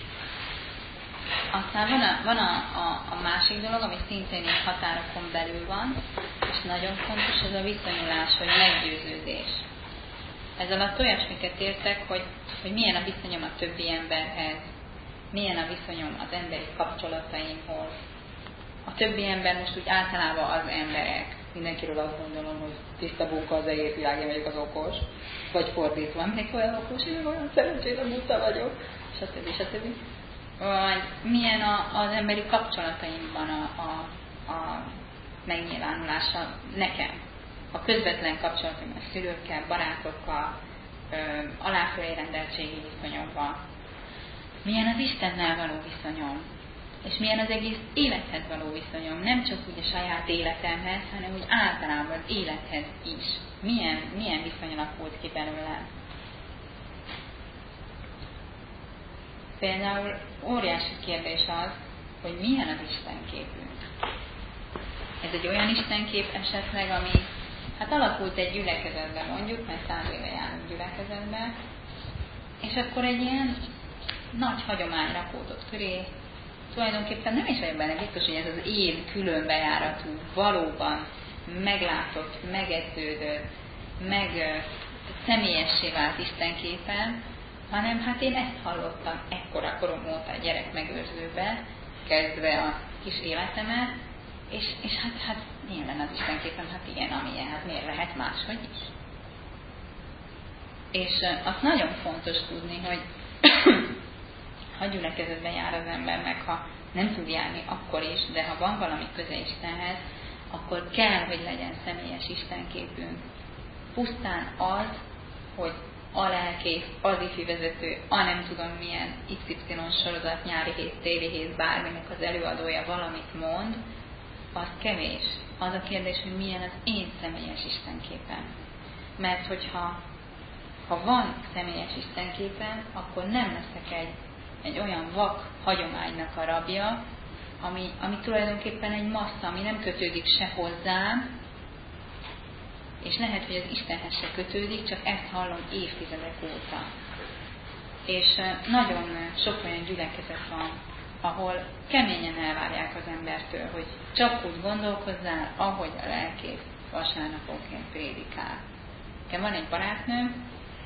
Aztán van, a, van a, a, a másik dolog, ami szintén így határokon belül van, és nagyon fontos, ez a viszonyulás, vagy meggyőződés. Ez alatt olyasmiket értek, hogy, hogy milyen a viszonyom a többi emberhez, milyen a viszonyom az emberi kapcsolataimhoz. A többi ember most úgy általában az emberek. Mindenkiről azt gondolom, hogy tiszta bóka az egész világ, én vagyok az okos. Vagy fordítva, mindenki olyan okos, én olyan szerencsére buta vagyok, stb. stb. Vagy milyen a, az emberi kapcsolataimban a, a, a megnyilvánulása nekem. A közvetlen kapcsolataim a szülőkkel, barátokkal, ö, aláfölé rendeltségi viszonyokban. Milyen az Istennel való viszonyom. És milyen az egész élethez való viszonyom, nem csak úgy a saját életemhez, hanem úgy általában az élethez is. Milyen, milyen viszony alakult ki belőlem. Például óriási kérdés az, hogy milyen az Istenképünk. Ez egy olyan Istenkép esetleg, ami hát alakult egy gyülekezetben mondjuk, mert száz éve járunk gyülekezetben, és akkor egy ilyen nagy hagyomány rakódott köré. Tulajdonképpen nem is vagyok benne biztos, hogy ez az én különbejáratú, valóban meglátott, megedződött, meg személyessé vált Istenképen, hanem hát én ezt hallottam ekkora korom óta a gyerek megőrzőbe, kezdve a kis életemet, és, és hát, hát nyilván az Istenképen, hát igen, amilyen, hát miért lehet máshogy is. És azt nagyon fontos tudni, hogy ha gyülekezetben jár az ember, meg ha nem tud járni, akkor is, de ha van valami köze Istenhez, akkor kell, hogy legyen személyes Istenképünk. Pusztán az, hogy a lelkész, az ifjúvezető, a nem tudom milyen iksz ipszilon sorozat, nyári hét, téli hét, bárminek az előadója valamit mond, az kevés. Az a kérdés, hogy milyen az én személyes Istenképem. Mert hogyha ha van személyes Istenképen, akkor nem leszek egy egy olyan vak hagyománynak a rabja, ami, ami tulajdonképpen egy massza, ami nem kötődik se hozzám, és lehet, hogy az Istenhez se kötődik, csak ezt hallom évtizedek óta. És nagyon sok olyan gyülekezet van, ahol keményen elvárják az embertől, hogy csak úgy gondolkozzál, ahogy a lelkész vasárnaponként prédikál. Nekem van egy barátnőm,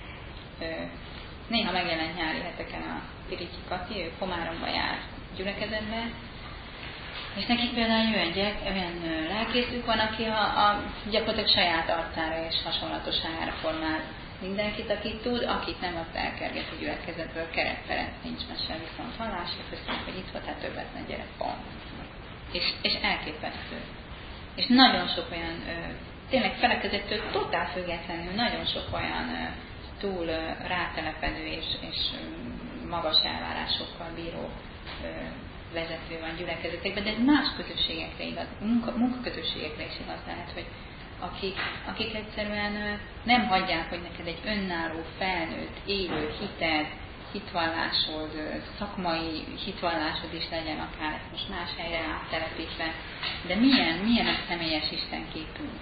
néha megjelent nyári heteken a Piriki Kati, ő Komáromba jár gyülekezetbe, és nekik például olyan, gyerek, olyan lelkészük van, aki a, a gyakorlatilag saját arcára és hasonlatosságára formál mindenkit, akit tud, akit nem, azt elkerget a gyülekezetből, Keret Ferenc nincs mese, viszont hallásra, köszönjük, hogy itt volt, hát többet ne gyerek, pont. És, és elképesztő. És nagyon sok olyan, tényleg felekezettől totál függetlenül, nagyon sok olyan túl rátelepedő és, és magas elvárásokkal bíró vezető van gyülekezetekben, de ez más közösségekre igaz, munka, munkakötőségekre is igaz lehet, hogy akik, akik egyszerűen nem hagyják, hogy neked egy önálló, felnőtt, élő hited, hitvallásod, szakmai hitvallásod is legyen, akár ezt most más helyre áttelepítve, de milyen, milyen a személyes istenképünk?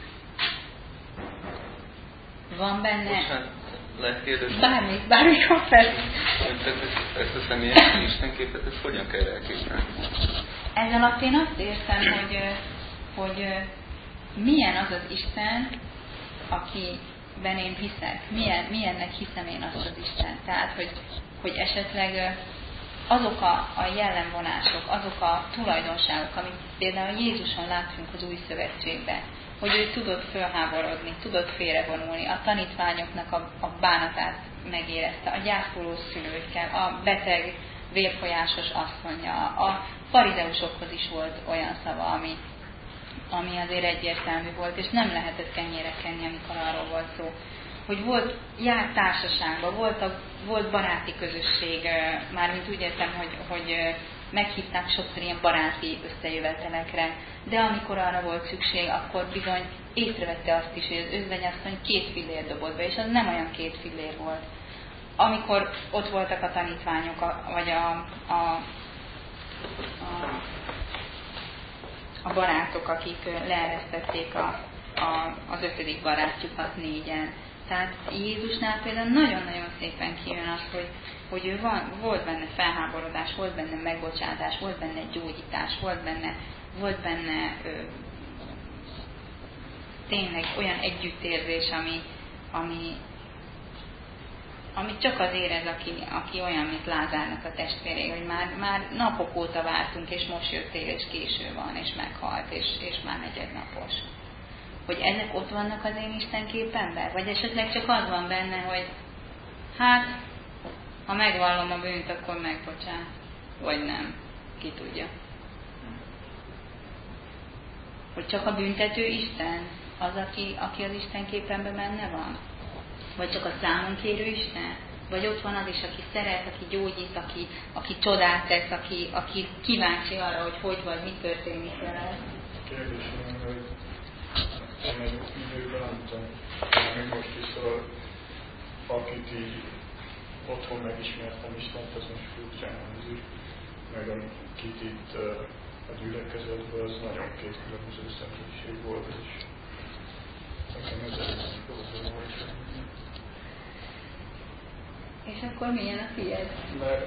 Van benne... Bocsánat, lehet kérdezni? Bármi, bármikor fel. Ezt a személyes istenképet, ezt hogyan kell elképzelni? Ez alatt én azt értem, hogy, hogy milyen az az Isten, akiben én hiszek. Milyen, milyennek hiszem én azt az Isten. Tehát, hogy, hogy esetleg azok a, a jellemvonások, azok a tulajdonságok, amit például Jézuson látunk az Új Szövetségben, hogy ő tudott fölháborodni, tudott félrevonulni, a tanítványoknak a, a bánatát megérezte, a gyászoló szülőkkel, a beteg, vérfolyásos asszonya, a farizeusokhoz is volt olyan szava, ami, ami azért egyértelmű volt, és nem lehetett kenyére kenni, amikor arról volt szó. Hogy volt, járt társaságban, volt, a, volt baráti közösség, mármint úgy értem, hogy, hogy meghívták sokszor ilyen baráti összejövetelekre, de amikor arra volt szükség, akkor bizony észrevette azt is, hogy az özvegyasszony két fillér dobott be, és az nem olyan két fillér volt. Amikor ott voltak a tanítványok, vagy a, a, a, a barátok, akik leeresztették a, a, az ötödik barátjukat négyen. Tehát Jézusnál például nagyon-nagyon szépen kijön az, hogy, hogy ő van, volt benne felháborodás, volt benne megbocsátás, volt benne gyógyítás, volt benne, volt benne ö, tényleg olyan együttérzés, ami, ami, amit csak az érez, aki, aki olyan, mint Lázárnak a testvéré, hogy már, már napok óta vártunk, és most jöttél, és késő van, és meghalt, és, és már negyednapos. Hogy ezek ott vannak az én istenképemben? Vagy esetleg csak az van benne, hogy hát, ha megvallom a bűnt, akkor megbocsát. Vagy nem. Ki tudja. Hogy csak a büntető Isten az, aki, aki az istenképemben benne van? Vagy csak a számonkérő Isten? Vagy ott van az is, aki szeret, aki gyógyít, aki, aki csodát tesz, aki, aki kíváncsi arra, hogy hogy vagy, mi történik vele? Kérdésem, hogy én egy időben nem tudom, még most is, szóval akit így otthon megismertem Istent, az most furcsán hangzik, meg akit itt a gyülekezetben, az nagyon két különböző személyiség volt, és nekem ez elég probléma volt. És akkor milyen a tiéd? Mert...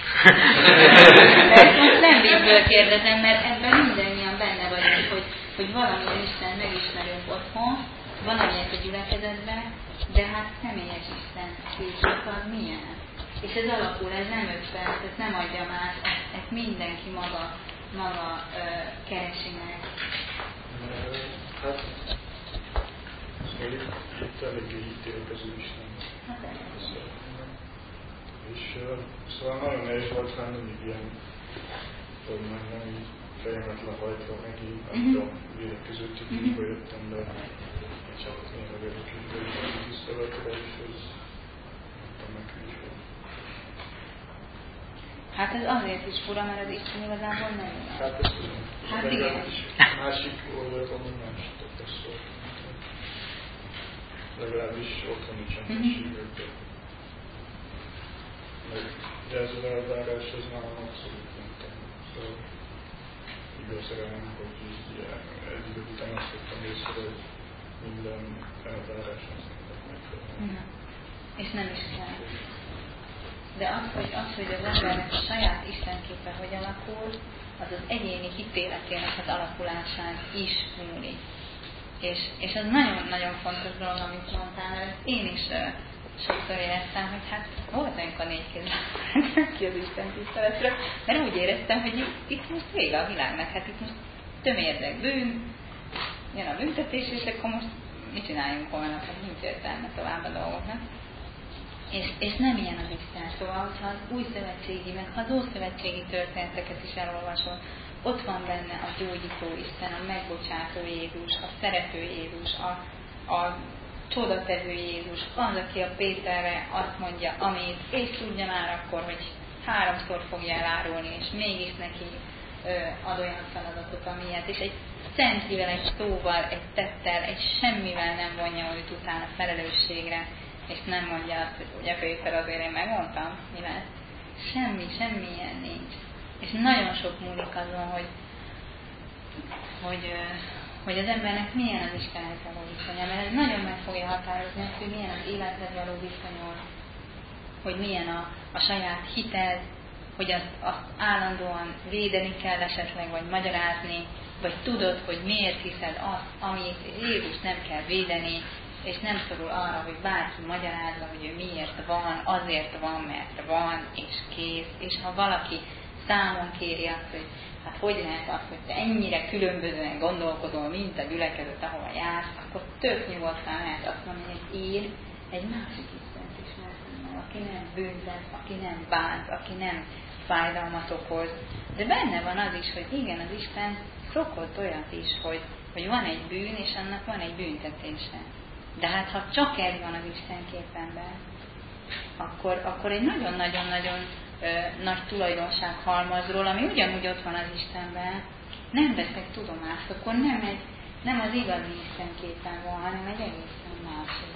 Mert most nem végből kérdezem, mert ebben mindannyian benne vagyunk, hogy, hogy valamilyen Isten megismerünk otthon, valamilyet a gyülekezetben, de hát személyes Isten képük az milyen? És ez alakul, ez nem öt perc, ez nem adja más, ezt, ezt mindenki maga, maga ö, keresi meg. Hát, szóval itt eléggé ítélkező Isten. Hát És uh, szóval nagyon nehéz volt rá mindig ilyen, hogy már nem így fejemet lehajtva meg így, nem tudom, védekezőtük, mikor jöttem be, csak én vagyok is be is a tiszteletre, és ez mondtam neki is, hogy... Hát ez azért is fura, mert az Isten igazából nem ilyen. Hát ezt tudom. Hát igen. Másik oldalon nem is tapasztaltam. Legalábbis otthoni csendességekben. De ez az elvárás, ez nálam abszolút nem tudom. Szóval igazra nem, hogy így egy idő után azt vettem észre, hogy minden elvárásnak szerintem megfelelően. Uh-huh. És nem is kell. De az, hogy, az, hogy az embernek a saját istenképe hogy alakul, az az egyéni hitéletének az alakulásán is múlik. És, és az nagyon-nagyon fontos dolog, amit mondtál, mert én is uh, sokszor éreztem, hogy hát volt amikor négy kézben ki az Isten tiszteletre, mert úgy éreztem, hogy itt, itt most vége a világnak, hát itt most tömérdek bűn, jön a büntetés, és akkor most mit csináljunk holnap, hát nincs értelme tovább a dolgoknak. És, és nem ilyen az Isten, szóval, ha az új szövetségi, meg ha az ószövetségi történeteket is elolvasol, ott van benne a gyógyító Isten, a megbocsátó Jézus, a szerető Jézus, a, a csodatevő Jézus, az, aki a Péterre azt mondja, amit, és tudja már akkor, hogy háromszor fogja elárulni, és mégis neki ö, ad olyan feladatot, amilyet, és egy centivel, egy szóval, egy tettel, egy semmivel nem vonja őt utána felelősségre, és nem mondja azt, hogy ugye Péter, azért én megmondtam, mi lesz. Semmi, semmi ilyen nincs. És nagyon sok múlik azon, hogy, hogy, hogy az embernek milyen az Istenhez való viszonya, mert ez nagyon meg fogja határozni azt, hogy milyen az élethez való viszonyod, hogy milyen a, a saját hited, hogy azt, azt állandóan védeni kell esetleg, vagy magyarázni, vagy tudod, hogy miért hiszed azt, amit Jézus nem kell védeni, és nem szorul arra, hogy bárki magyarázza, hogy ő miért van, azért van, mert van, és kész. És ha valaki számon kéri azt, hogy hát hogy lehet az, hogy te ennyire különbözően gondolkodol, mint a gyülekezet, ahova jársz, akkor tök nyugodtan lehet azt mondani, hogy én egy másik Istent ismertem meg, aki nem büntet, aki nem bánt, aki nem fájdalmat okoz. De benne van az is, hogy igen, az Isten szokott olyat is, hogy, hogy van egy bűn, és annak van egy büntetése. De hát ha csak ez van az Isten képemben, akkor, akkor egy nagyon-nagyon-nagyon nagy tulajdonság halmazról, ami ugyanúgy ott van az Istenben, nem veszek tudomást, akkor nem, egy, nem az igazi Isten képen van, hanem egy egészen másik.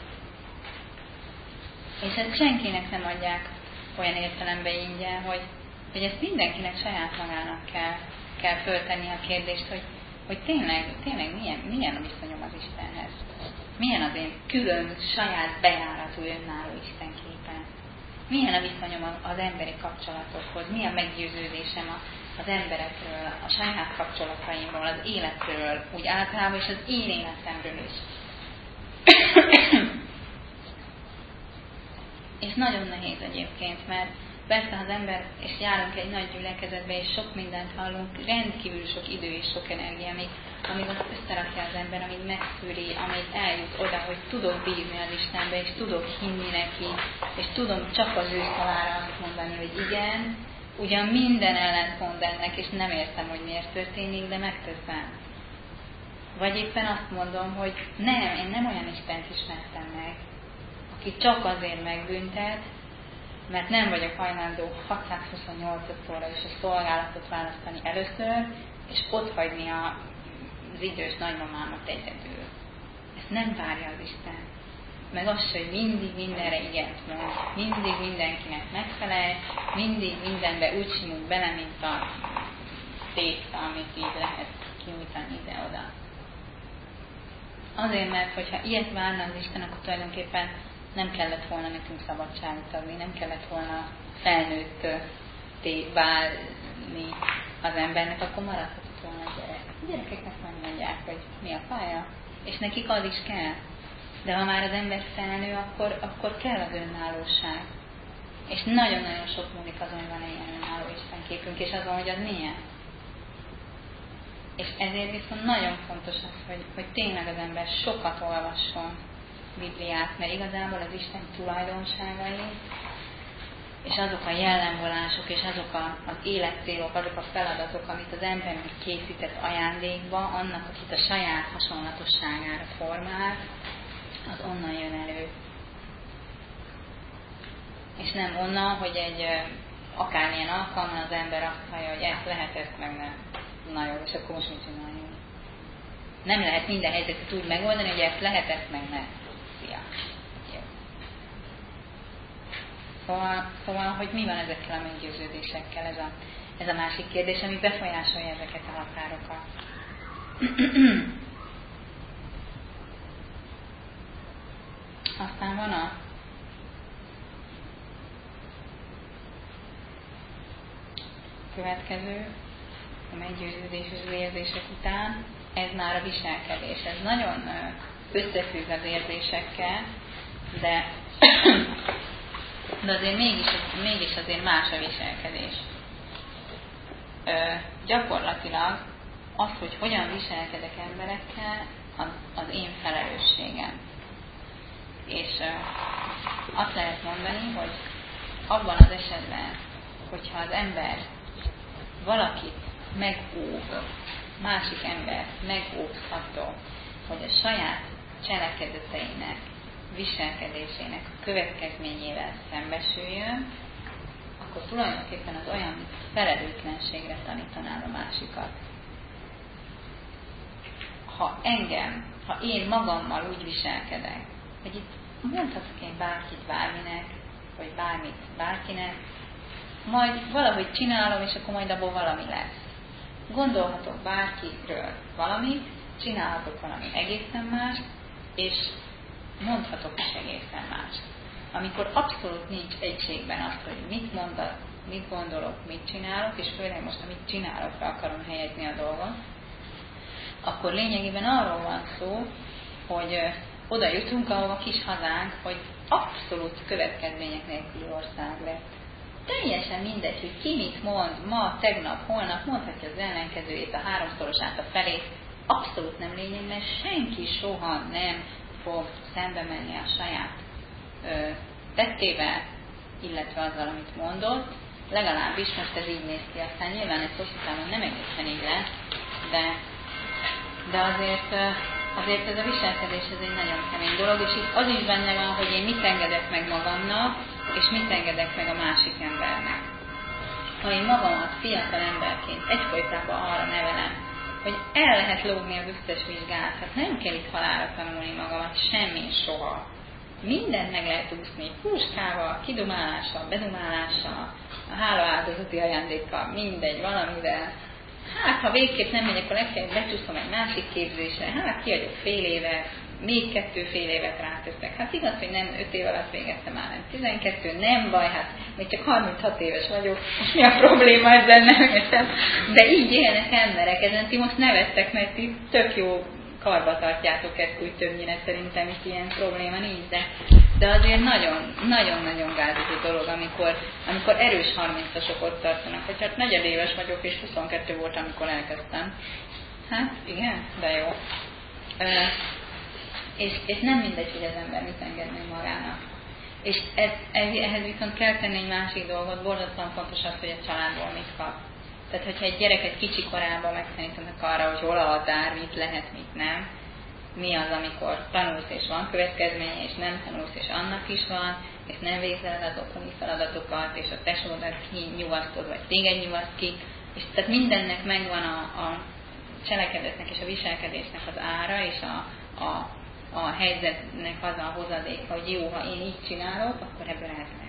És ezt senkinek nem adják olyan értelemben ingyen, hogy, hogy ezt mindenkinek saját magának kell, kell föltenni a kérdést, hogy, hogy tényleg, tényleg milyen, milyen a viszonyom az Istenhez. Milyen az én külön, saját bejáratú, önálló Isten képen. Milyen a viszonyom az emberi kapcsolatokhoz, milyen meggyőződésem az emberekről, a saját kapcsolataimról, az életről, úgy általában, és az én életemről is. És nagyon nehéz egyébként, mert persze az ember, és járunk egy nagy gyülekezetbe, és sok mindent hallunk, rendkívül sok idő és sok energia, amíg, amíg azt összerakja az ember, amíg megszűri, amíg eljut oda, hogy tudok bízni az Istenbe, és tudok hinni neki, és tudom csak az ő szavára azt mondani, hogy igen, ugyan minden ellentmond ennek, és nem értem, hogy miért történik, de megteszem. Vagy éppen azt mondom, hogy nem, én nem olyan Istent ismertem meg, aki csak azért megbüntet, mert nem vagyok hajlandó hatszázhuszonnyolcszorra is a szolgálatot választani először, és otthagyni az idős nagymamámat egyedül. Ezt nem várja az Isten. Meg az, hogy mindig mindenre igent mond, mindig mindenkinek megfelel, mindig mindenbe úgy simul bele, mint a tészta, amit így lehet kinyújtani ide-oda. Azért, mert hogyha ilyet várna az Isten, akkor tulajdonképpen nem kellett volna nekünk szabadságot adni, nem kellett volna felnőtté válni az embernek, akkor maradhatott volna a gyerek. A gyerekeknek megmondják, hogy mi a pálya, és nekik az is kell. De ha már az ember felnő, akkor, akkor kell az önállóság. És nagyon-nagyon sok múlik azon, hogy van ilyen önálló Istenképünk, és azon, hogy az milyen. És ezért viszont nagyon fontos az, hogy, hogy tényleg az ember sokat olvasson Bibliát, mert igazából az Isten tulajdonságai, és azok a jellemvonások, és azok a, az életcélok, azok a feladatok, amit az embernek készített ajándékba, annak, akit a saját hasonlatosságára formál, az onnan jön elő. És nem onnan, hogy egy akármilyen alkalman az ember azt hallja, hogy ezt lehet, ezt meg nem. Na jó, és akkor most mit csináljunk? Nem lehet minden helyzetet úgy megoldani, hogy ezt lehet, ezt meg nem. Szia! Jó. Szóval, szóval, hogy mi van ezekkel a meggyőződésekkel, ez a, ez a másik kérdés, ami befolyásolja ezeket a határokat. Aztán van a következő, a meggyőződés és az érzések után, ez már a viselkedés. Ez nagyon összefügg az érzésekkel, de, de azért mégis, mégis azért más a viselkedés. Ö, gyakorlatilag az, hogy hogyan viselkedek emberekkel, az, az én felelősségem. És ö, azt lehet mondani, hogy abban az esetben, hogyha az ember valakit megóv, másik ember megóvható, hogy a saját cselekedeteinek, viselkedésének a következményével szembesüljön, akkor tulajdonképpen az olyan felelőtlenségre tanítanál a másikat. Ha engem, ha én magammal úgy viselkedek, hogy itt mondhatok én bárkit bárminek, vagy bármit bárkinek, majd valahogy csinálom, és akkor majd abból valami lesz. Gondolhatok bárkiről valamit, csinálhatok valami egészen más, és mondhatok is egészen más. Amikor abszolút nincs egységben az, hogy mit mondok, mit gondolok, mit csinálok, és főleg most, amit csinálokra akarom helyezni a dolgot, akkor lényegében arról van szó, hogy oda jutunk, ahova kis hazánk, hogy abszolút következmények nélküli ország lett. Teljesen mindegy, hogy ki mit mond ma, tegnap, holnap, mondhatja az ellenkezőjét, a háromszorosát, a felét, abszolút nem lényeg, mert senki soha nem fog szembe menni a saját ö, tettével, illetve azzal, amit mondott. Legalábbis most ez így néz ki, aztán nyilván ez hosszú távon nem egészen így lesz, de, de azért, azért ez a viselkedés ez egy nagyon kemény dolog, és itt az is benne van, hogy én mit engedek meg magamnak, és mit engedek meg a másik embernek. Ha én magamat fiatal emberként egyfolytában arra nevelem, hogy el lehet lógni az összes vizsgát, hát nem kell itt halálra tanulni magamat, semmi, soha. Mindent meg lehet úszni, puskával, kidumálással, bedumálással, a hálaáldozati ajándékkal, mindegy, valamivel. Hát, ha végképp nem megyek, akkor legfeljebb becsúszom egy másik képzésre, hát kiadjuk fél évet, még kettő fél évet ráteszek. Hát igaz, hogy nem öt év alatt végeztem már, nem tizenkettő, nem baj, hát még csak harminchat éves vagyok, most mi a probléma ezzel, nem értem. De így élnek emberek, ezen ti most nevettek, mert ti tök jó karba tartjátok ezt, úgy többnyire szerintem itt ilyen probléma nincs, de, de azért nagyon-nagyon gáz ez a dolog, amikor, amikor erős harmincasok ott tartanak, hogy hát negyedéves vagyok, és huszonkettő volt, amikor elkezdtem. Hát igen, de jó. Uh, és, és nem mindegy, hogy az ember mit engedni magának. És ez, ehhez viszont kell tenni egy másik dolgot, borzasztóan fontos az, hogy a családból mit kap. Tehát, hogyha egy gyereket kicsi korában megtanítanak arra, hogy hol a határ, mit lehet, mit nem, mi az, amikor tanulsz és van következménye, és nem tanulsz és annak is van, és nem végzel az otthoni feladatokat, és a tesódat kinyugasztod, vagy téged nyugaszt ki, és tehát mindennek megvan a, a cselekedetnek és a viselkedésnek az ára, és a, a, a helyzetnek az a hozadéka, hogy jó, ha én így csinálok, akkor ebből ez lesz.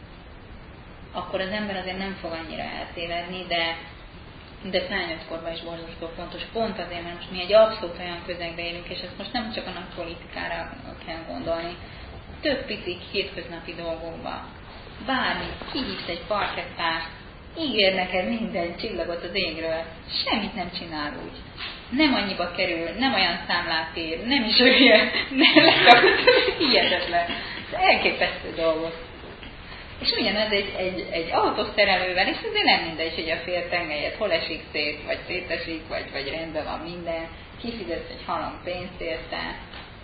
Akkor az ember azért nem fog annyira eltévedni, de, de felnőtt korban is borzasztó fontos. Pont azért, mert most mi egy abszolút olyan közegbe élünk, és ezt most nem csak a nagy politikára kell gondolni. Több pici hétköznapi dolgokban. Bármi, kihívsz egy parkettát, ígér neked minden csillagot az égről, semmit nem csinál úgy. Nem annyiba kerül, nem olyan számlát ér, nem is olyan, nem lesz, hihetetlen. Elképesztő dolgok. És ugyanez egy, egy, egy autószerelővel, és azért nem mindegy, hogy a fél tengelyet hol esik szét, vagy szétesik, vagy, vagy rendben van minden, kifizetsz egy halom pénzt érte,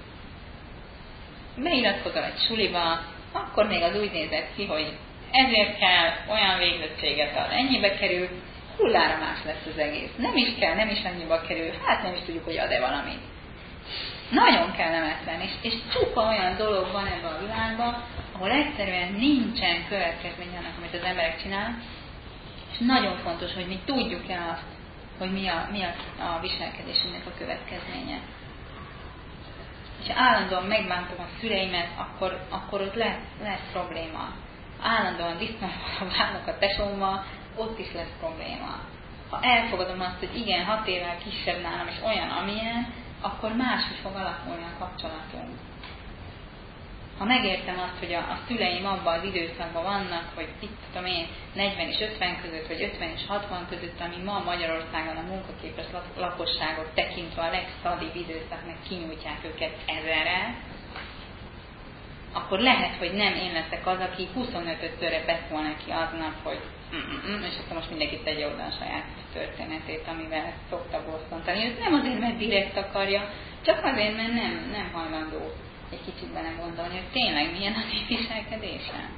beiratkozol egy suliba, akkor még az úgy nézett ki, hogy ezért kell, olyan végzettséget ad, ennyibe kerül, hullára más lesz az egész. Nem is kell, nem is annyiba kerül, hát nem is tudjuk, hogy ad-e valamit. Nagyon kellemetlen, és, és csupa olyan dolog van ebben a világban, ahol egyszerűen nincsen következmény annak, amit az emberek csinálnak, és nagyon fontos, hogy mi tudjuk-e azt, hogy mi a, mi a, a viselkedésünknek a következménye. És ha állandóan megbántom a szüleimet, akkor, akkor ott lesz, lesz probléma. Állandóan disznóval válok a tesómmal, ott is lesz probléma. Ha elfogadom azt, hogy igen, hat évvel kisebb nálam, és olyan, amilyen, akkor máshogy fog alakulni a kapcsolatunk. Ha megértem azt, hogy a, a szüleim abban az időszakban vannak, hogy itt tudom én negyven és ötven között, vagy ötven és hatvan között, ami ma Magyarországon a munkaképes lakosságot tekintve a legszadibb időszaknak kinyújtják őket ezerre, akkor lehet, hogy nem én leszek az, aki huszonötödszörre beszól neki aznap, hogy mm-mm, és akkor most mindenki tegye oda a saját történetét, amivel szokta bosszantani. Ez nem azért, mert direkt akarja, csak azért, mert nem, nem hajlandó egy kicsit bele gondolni, hogy tényleg milyen az én viselkedésem.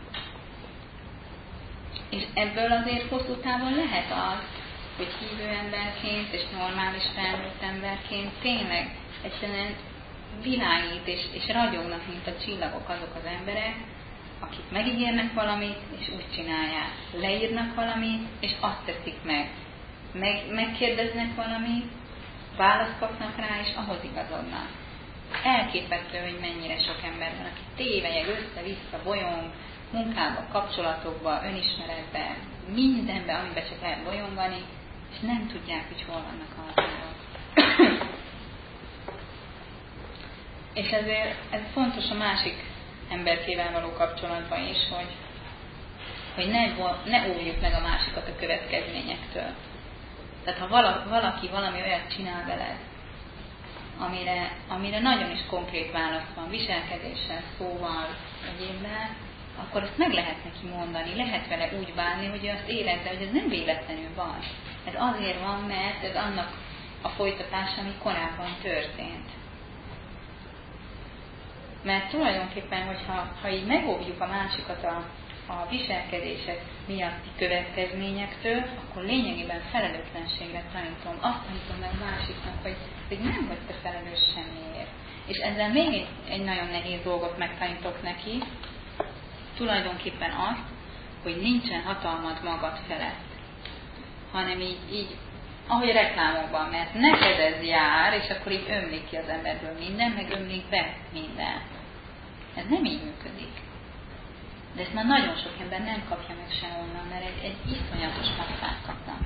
És ebből azért hosszú távon lehet az, hogy hívő emberként és normális felnőtt emberként tényleg egyszerűen világít és, és ragyognak, mint a csillagok azok az emberek, akik megígérnek valamit, és úgy csinálják. Leírnak valamit, és azt teszik meg. meg megkérdeznek valamit, választ kapnak rá, és ahhoz igazodnak. Elképesztő, hogy mennyire sok ember van, aki tévelyeg, össze-vissza, bolyong, munkába, kapcsolatokba, önismeretbe, mindenbe, amiben csak lehet bolyongani, és nem tudják, hogy hol vannak a határok. És ezért ez fontos a másik emberkével való kapcsolatban is, hogy, hogy ne, ne óvjuk meg a másikat a következményektől. Tehát ha valaki valami olyat csinál veled, amire, amire nagyon is konkrét válasz van, viselkedéssel, szóval, egyébben, akkor azt meg lehet neki mondani, lehet vele úgy bánni, hogy ő azt érezze, hogy ez nem véletlenül van. Ez azért van, mert ez annak a folytatása, ami korábban történt. Mert tulajdonképpen, hogyha ha így megóvjuk a másikat a, a viselkedések miatti következményektől, akkor lényegében felelőtlenségre tanítom. Azt tanítom meg a másiknak, hogy, hogy nem vagy te felelős semmiért. És ezzel még egy, egy nagyon nehéz dolgot megtanítok neki, tulajdonképpen azt, hogy nincsen hatalmad magad felett, hanem így, így ahogy reklámokban, mert neked ez jár, és akkor így ömlik ki az emberből minden, meg ömlik be minden. Ez nem így működik. De ezt már nagyon sok ember nem kapja meg sehonnan, mert egy, egy iszonyatos masszát kaptam.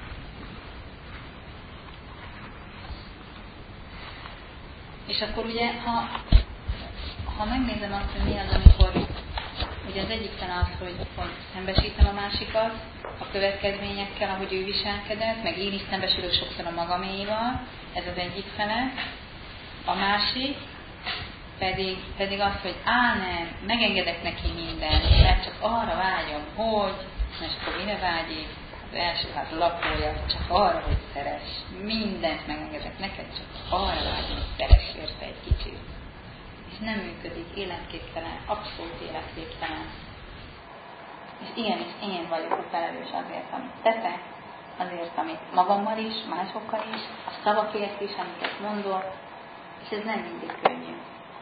És akkor ugye, ha, ha megnézem azt, hogy mi az, amikor ugye az egyik fele az, hogy, hogy szembesítem a másikat a következményekkel, ahogy ő viselkedett, meg én is szembesülök sokszor a magaméval, ez az egyik fele. A másik pedig, pedig az, hogy á nem, megengedek neki mindent, mert csak arra vágyom, hogy, és akkor mire vágyik, az első hát lakója, csak arra, hogy szeress. Mindent megengedek neked, csak arra vágyom, hogy szeress érte egy kicsit. És nem működik, életképtelen, abszolút életképtelen. És igenis én vagyok a felelős azért, amit teszek, azért, amit magammal is, másokkal is, a szavakért is, amiket mondok, és ez nem mindig könnyű.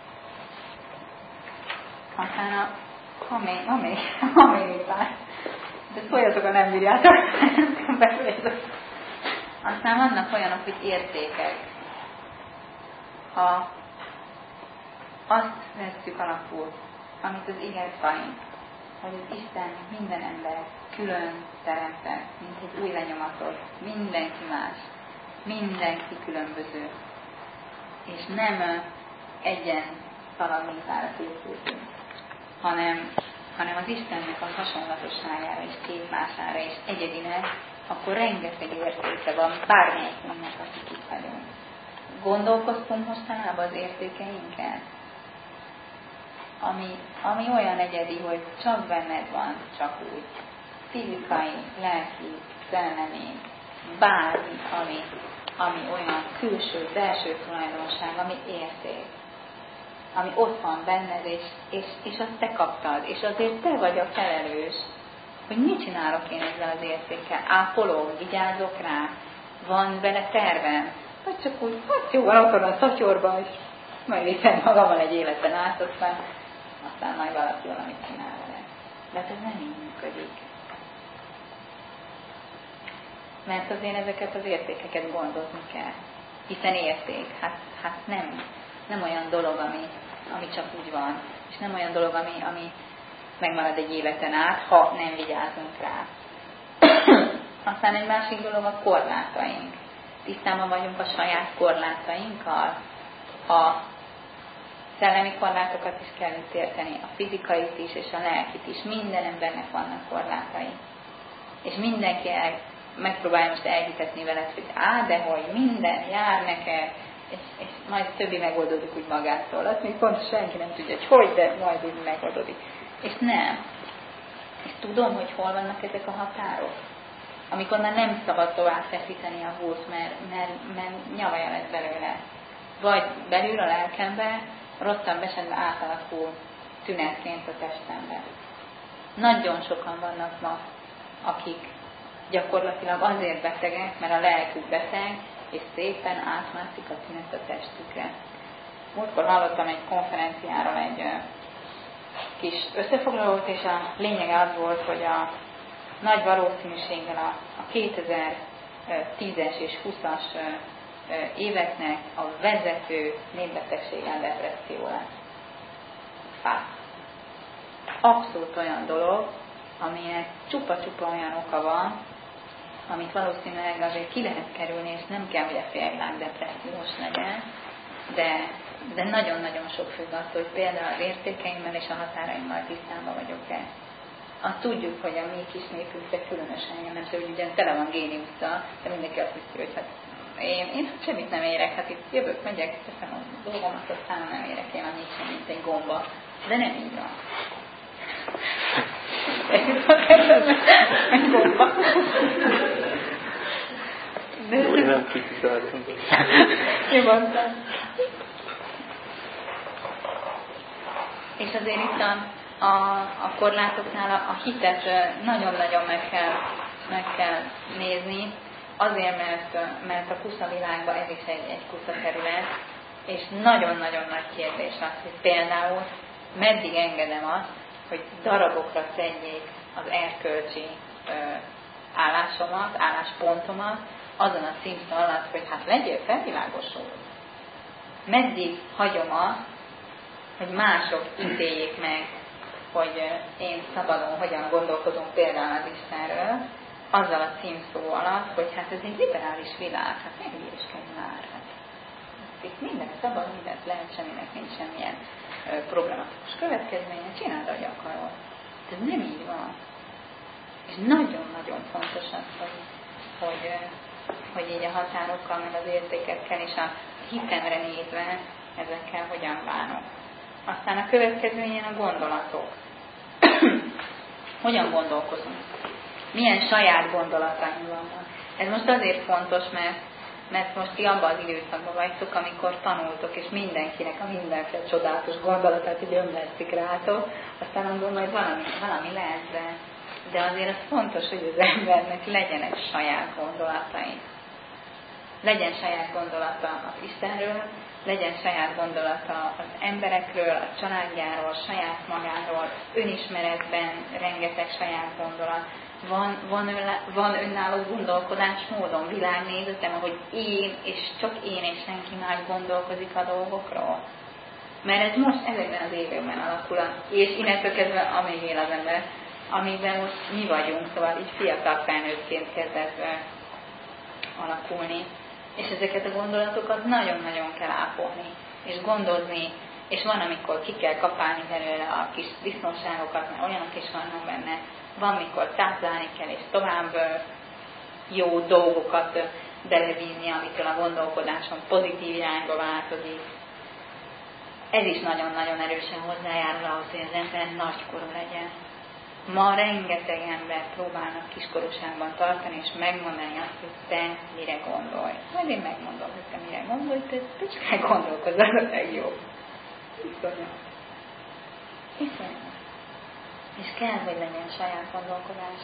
Aztán a, ha még, ha még, ha még egy pár, de szóljatok, ha nem bírjátok, befejezek. Aztán vannak olyanok, hogy értékek. Ha azt vesszük alapul, amit az ige tanít, hogy az Isten minden ember külön teremtett, mint egy új lenyomatot, mindenki más, mindenki különböző, és nem egyen szalag mintára készültünk, hanem, hanem az Istennek a hasonlatosságára és képmására és egyedinek, akkor rengeteg értéke van bármelyikünknek, akik itt vagyunk. Gondolkoztunk mostanában az értékeinket? Ami, ami olyan egyedi, hogy csak benned van, csak úgy. Fizikai, lelki, szellemi, bármi, ami, ami olyan külső, belső tulajdonság, ami érték. Ami ott van benned, és, és, és azt te kaptad, és azért te vagy a felelős, hogy mit csinálok én ezzel az értékkel. Ápolom, vigyázok rá, van vele tervem, vagy csak úgy, hát jó, van ott van a szatyorban, és majd viszem magammal egy életen át, aztán, aztán majd valaki valamit csinál vele. De hát ez nem így működik. Mert azért ezeket az értékeket gondozni kell. Hiszen érték, hát, hát nem, nem olyan dolog, ami, ami csak úgy van, és nem olyan dolog, ami, ami megmarad egy életen át, ha nem vigyázunk rá. Aztán egy másik dolog a korlátaink. Tisztában vagyunk a saját korlátainkkal. A szellemi korlátokat is kell itt érteni, a fizikait is és a lelkit is. Minden embernek vannak korlátai. És mindenki el, megpróbálja most elhitetni veled, hogy á, de hogy minden jár neked, és, és majd többi megoldódik úgy magától. Azt még pont senki nem tudja, hogy hogy, de majd úgy megoldódik. És nem. És tudom, hogy hol vannak ezek a határok. Amikor már nem szabad tovább feszíteni a húst, mert, mert, mert nyavaja lesz belőle. Vagy belül a lelkembe, rosszabb esetben átalakul tünetként a testembe. Nagyon sokan vannak ma, akik gyakorlatilag azért betegek, mert a lelkük beteg, és szépen átmászik a tünet a testükre. Múltkor hallottam egy konferenciáról egy kis összefoglalót, és a lényege az volt, hogy a nagy valószínűséggel a, a kétezer-tízes és húszas éveknek a vezető népbetegsége a depresszió lesz. Fá. Abszolút olyan dolog, aminek csupa-csupa olyan oka van, amit valószínűleg azért ki lehet kerülni, és nem kell, hogy a félvilág depressziós legyen, de, de nagyon-nagyon sok függ attól, hogy például az értékeimmel és a határaimmal tisztában vagyok-e. Azt tudjuk, hogy a mi kis népünkre különösen jellemző, hogy ugyan tele van géniusszal, de mindenki azt hiszi, hogy hát én, én semmit nem érek, hát itt jövök, megyek, teszem a dolgomat, aztán nem érek én annyit sem, mint egy gomba. De nem így van. Egy gomba. Úgy nem kritizálom. Nyugodtan. És azért itt a, a, a korlátoknál a, a hitet nagyon-nagyon meg kell, meg kell nézni, azért, mert, mert a kusza világban ez is egy, egy kusza terület, és nagyon-nagyon nagy kérdés az, hogy például meddig engedem azt, hogy darabokra szedjék az erkölcsi ö, állásomat, álláspontomat, azon a címszó alatt, hogy hát legyél felvilágosult. Meddig hagyom azt, hogy mások ítéljék meg, hogy én szabadon hogyan gondolkodom például az Istenről, azzal a címszó alatt, hogy hát ez egy liberális világ, hát ne hülyéskedj már. Hát, itt minden szabad, mindent lehet, semminek nincs semmilyen ö, problematikus következménye, csináld, ahogy akarod. Ez nem így van. És nagyon-nagyon fontos az, hogy, hogy, hogy így a határokkal, meg az értékekkel és a hitemre nézve ezekkel hogyan bánok. Aztán a következő ilyen a gondolatok. Hogyan gondolkozunk? Milyen saját gondolataim vannak? Ez most azért fontos, mert, mert most ti abban az időszakban vagytok, amikor tanultok, és mindenkinek a mindenféle csodálatos gondolatát így ömlesztik rátok, aztán abból majd valami, valami lesz, de, de azért az fontos, hogy az embernek legyenek saját gondolatai. Legyen saját gondolata az Istenről, legyen saját gondolata az emberekről, a családjáról, saját magáról, önismeretben rengeteg saját gondolat. Van, van, van önálló gondolkodásmódon, világnézetem, ahogy én, és csak én és senki más gondolkozik a dolgokról. Mert ez most ezekben az években alakul, és innentől kezdve, amíg él az ember, amiben most mi vagyunk, szóval így fiatal felnőttként kezdett alakulni. És ezeket a gondolatokat nagyon-nagyon kell ápolni, és gondozni, és van, amikor ki kell kapálni belőle a kis disznóságokat, mert olyanok is vannak benne, van, mikor táplálni kell, és tovább jó dolgokat belevinni, amitől a gondolkodáson pozitív irányba változik. Ez is nagyon-nagyon erősen hozzájárul ahhoz, hogy az ember nagykorú legyen. Ma rengeteg ember próbálnak kiskorúságban tartani, és megmondani azt, hogy te mire gondolj. Majd én megmondom, hogy te mire gondolj, te, te csak elgondolkozzál a legjobb. Iszonyat. Iszonyat. És kell, hogy legyen saját gondolkodás.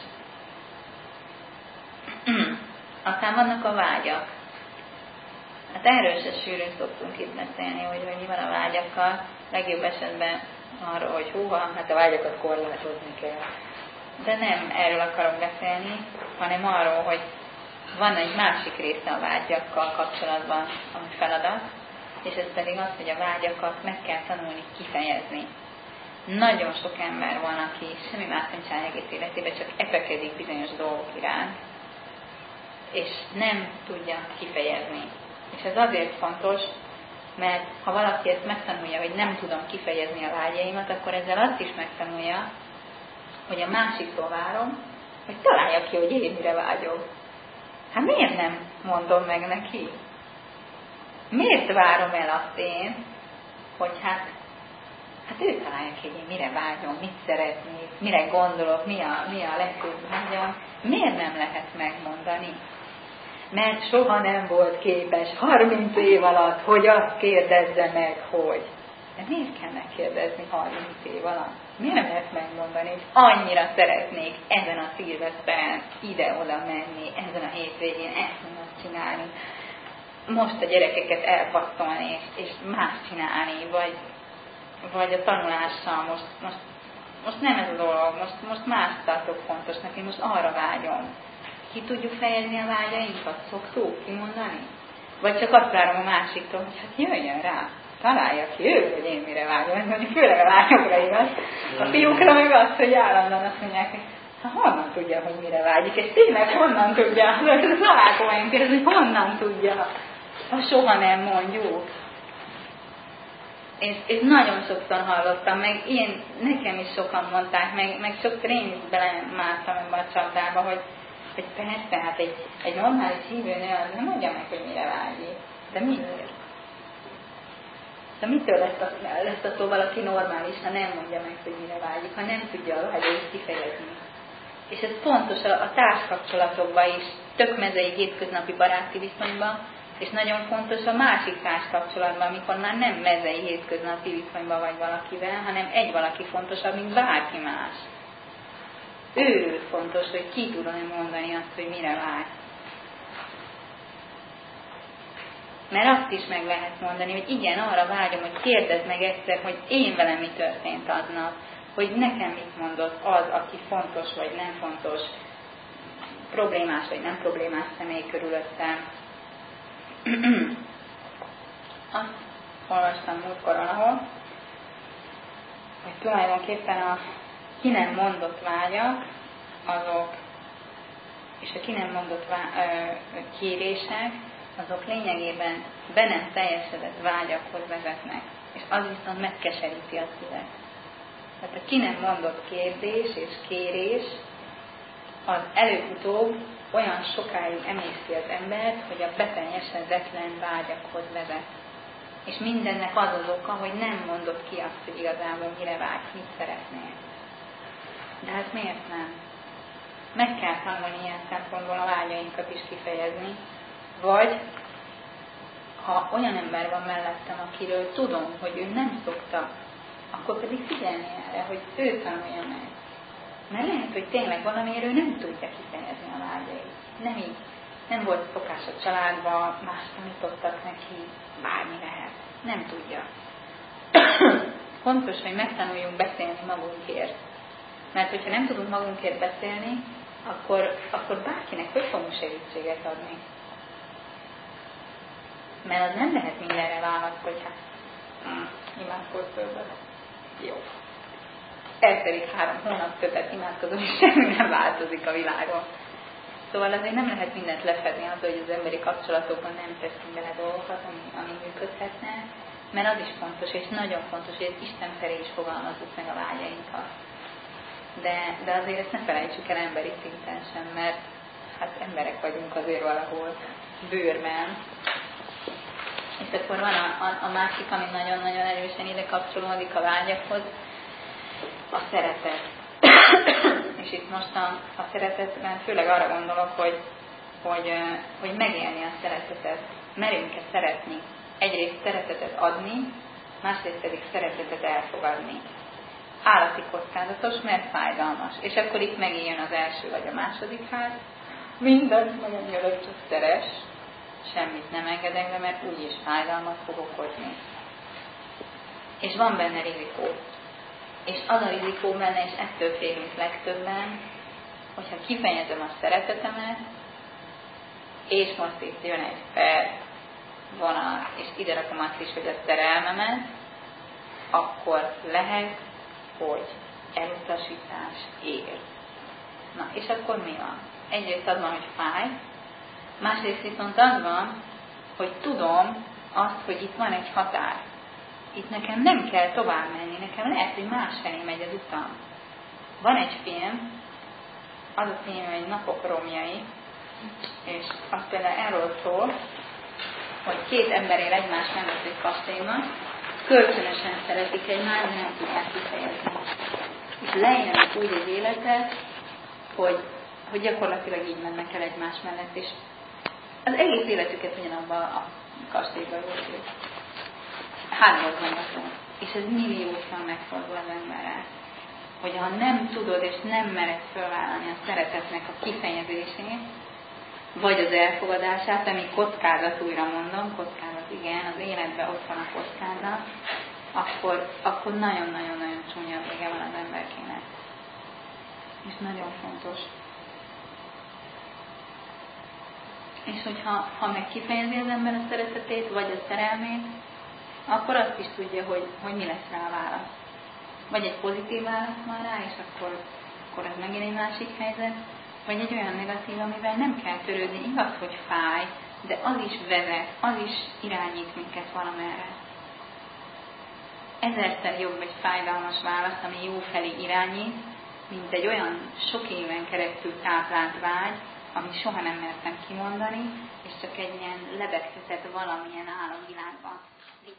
Aztán vannak a vágyak. Hát erről se sűrűn szoktunk itt beszélni, hogy, hogy mi van a vágyakkal. Legjobb esetben arról, hogy húha, hát a vágyakat korlátozni kell. De nem erről akarok beszélni, hanem arról, hogy van egy másik része a vágyakkal kapcsolatban, ami feladat, és ez pedig az, hogy a vágyakat meg kell tanulni kifejezni. Nagyon sok ember van, aki semmi más nem csinál egész életében, csak epekedik bizonyos dolgok iránt, és nem tudja kifejezni. És ez azért fontos, mert ha valaki ezt megtanulja, hogy nem tudom kifejezni a vágyaimat, akkor ezzel azt is megtanulja, hogy a másiktól várom, hogy találja ki, hogy én mire vágyom. Hát miért nem mondom meg neki? Miért várom el azt én, hogy hát, hát ő találja ki, hogy én mire vágyom, mit szeretnék, mire gondolok, mi a, mi a legfőbb vágyam. Miért nem lehet megmondani? Mert soha nem volt képes harminc év alatt, hogy azt kérdezze meg, hogy. De miért kell megkérdezni harminc év alatt? Miért nem lehet megmondani, hogy annyira szeretnék ezen a szilveszteren ide-oda menni, ezen a hétvégén ezt azt csinálni, most a gyerekeket elpasszolni, és, és más csinálni, vagy vagy a tanulással, most, most, most nem ez a dolog, most, most más tartok fontosnak, én most arra vágyom. Ki tudjuk fejezni a vágyainkat? Szoktuk kimondani? Vagy csak azt várom a másiktól, hogy hát jöjjön rá, találja ki ő, hogy én mire vágyom. Mondjuk főleg a lányokra igaz. A fiúkra meg azt, hogy állandóan azt mondják, hogy hát honnan tudja, hogy mire vágyik, és tényleg honnan tudja, az találkozóink kérdez, hogy honnan tudja, ha soha nem mondjuk. És, és nagyon sokszor hallottam, meg én, nekem is sokan mondták, meg, meg sokszor én is belemártam ebbe a csapdába, hogy, hogy persze, hát egy, egy normális hívőnő az nem mondja meg, hogy mire vágyik. De miért? De mitől lesz, a, lesz attól valaki normális, ha nem mondja meg, hogy mire vágyik, ha nem tudja a vágyait kifejezni. És ez fontos a, a társkapcsolatokban is, tök mezei hétköznapi baráti viszonyban, és nagyon fontos a másik társkapcsolatban, amikor már nem mezei hétköznapi viszonyban vagy valakivel, hanem egy valaki fontosabb, mint bárki más. Ő fontos, hogy ki tudom mondani azt, hogy mire vágy. Mert azt is meg lehet mondani, hogy igen, arra vágyom, hogy kérdezd meg egyszer, hogy én velem mi történt aznap, hogy nekem mit mondott az, aki fontos vagy nem fontos, problémás vagy nem problémás személy körülöttem. Azt olvastam múltkor valahol, hogy tulajdonképpen a ki nem mondott vágyak, azok, és a ki nem mondott vá- ö, kérések, azok lényegében be nem teljesedett vágyakhoz vezetnek, és az viszont megkeseríti a szívet. Tehát a ki nem mondott kérdés és kérés, az előbb-utóbb olyan sokáig emészti az embert, hogy a beteljesedetlen vágyakhoz vezet. És mindennek az az oka, hogy nem mondott ki azt, hogy igazából mire vágy, mit szeretnél. De hát miért nem? Meg kell tanulni ilyen szempontból a vágyainkat is kifejezni, vagy ha olyan ember van mellettem, akiről tudom, hogy ő nem szokta, akkor pedig figyelni erre, hogy ő tanulja meg. Mert lehet, hogy tényleg valamiért ő nem tudja kifejezni a vágyait. Nem így. Nem volt szokás a családban, más tanítottak neki, bármi lehet. Nem tudja. Fontos, hogy megtanuljunk beszélni magunkért. Mert hogyha nem tudunk magunkért beszélni, akkor, akkor bárkinek hogy fogunk segítséget adni. Mert az nem lehet mindenre válasz, hogy hát hm, imádkozz többet. Jó. Eltelik három hónap többet imádkozom, és semmi nem változik a világon. Szóval azért nem lehet mindent lefedni azzal, hogy az emberi kapcsolatokban nem teszünk bele dolgokat, ami, ami működhetne, mert az is fontos, és nagyon fontos, hogy Isten felé is fogalmazzuk meg a vágyainkat. De, de azért ezt ne felejtsük el emberi szinten sem, mert hát emberek vagyunk azért valahol bőrben. És akkor van a, a, a másik, ami nagyon-nagyon erősen ide kapcsolódik a vágyakhoz, a szeretet. És itt most a, a szeretetben főleg arra gondolok, hogy, hogy, hogy megélni a szeretetet, merünk-e szeretni. Egyrészt szeretetet adni, másrészt pedig szeretetet elfogadni. Állati kockázatos, mert fájdalmas. És akkor itt megijön az első vagy a második ház. Mindent megengedek, csak szeres. Semmit nem engedek be, mert úgyis fájdalmat fog okozni. És van benne rizikó. És az a rizikó benne, és ettől félünk legtöbben, hogyha kifejezem a szeretetemet, és most itt jön egy per vonal, és ide rakom azt is, hogy a szerelmemet, akkor lehet, hogy elutasítás ér. Na, és akkor mi van? Egyrészt az van, hogy fáj, másrészt viszont az van, hogy tudom azt, hogy itt van egy határ. Itt nekem nem kell tovább menni, nekem lehet, hogy más felé megy az utam. Van egy film, az a film, hogy Napok romjai, és az például erről szól, hogy két ember él egymás mellett egy kastélyban, kölcsönösen szeretik egymást, de nem tudják kifejezni. És leélnek úgy egy életet, hogy, hogy gyakorlatilag így mennek el egymás mellett, és az egész életüket ugyanabban a kastélyban volt. Hálóznak. És ez milliósan megfordul az emberrel. Hogy ha nem tudod és nem mered fölvállalni a szeretetnek a kifejezését, vagy az elfogadását, ami kockázat, újra mondom, kockázat, igen, az életben ott van a kockázat, akkor, akkor nagyon-nagyon-nagyon csúnya vége van az emberkének. És nagyon fontos. És hogyha ha meg kifejezi az ember a szeretetét, vagy a szerelmét, akkor azt is tudja, hogy, hogy mi lesz rá a válasz. Vagy egy pozitív válasz van rá, és akkor, akkor ez megint egy másik helyzet, vagy egy olyan negatív, amivel nem kell törődni, igaz, hogy fáj, de az is vezet, az is irányít minket valamerre. Ezerszer jobb egy fájdalmas válasz, ami jó felé irányít, mint egy olyan sok éven keresztül táplált vágy, amit soha nem mertem kimondani, és csak egy ilyen lebegtetett valamilyen álomvilágban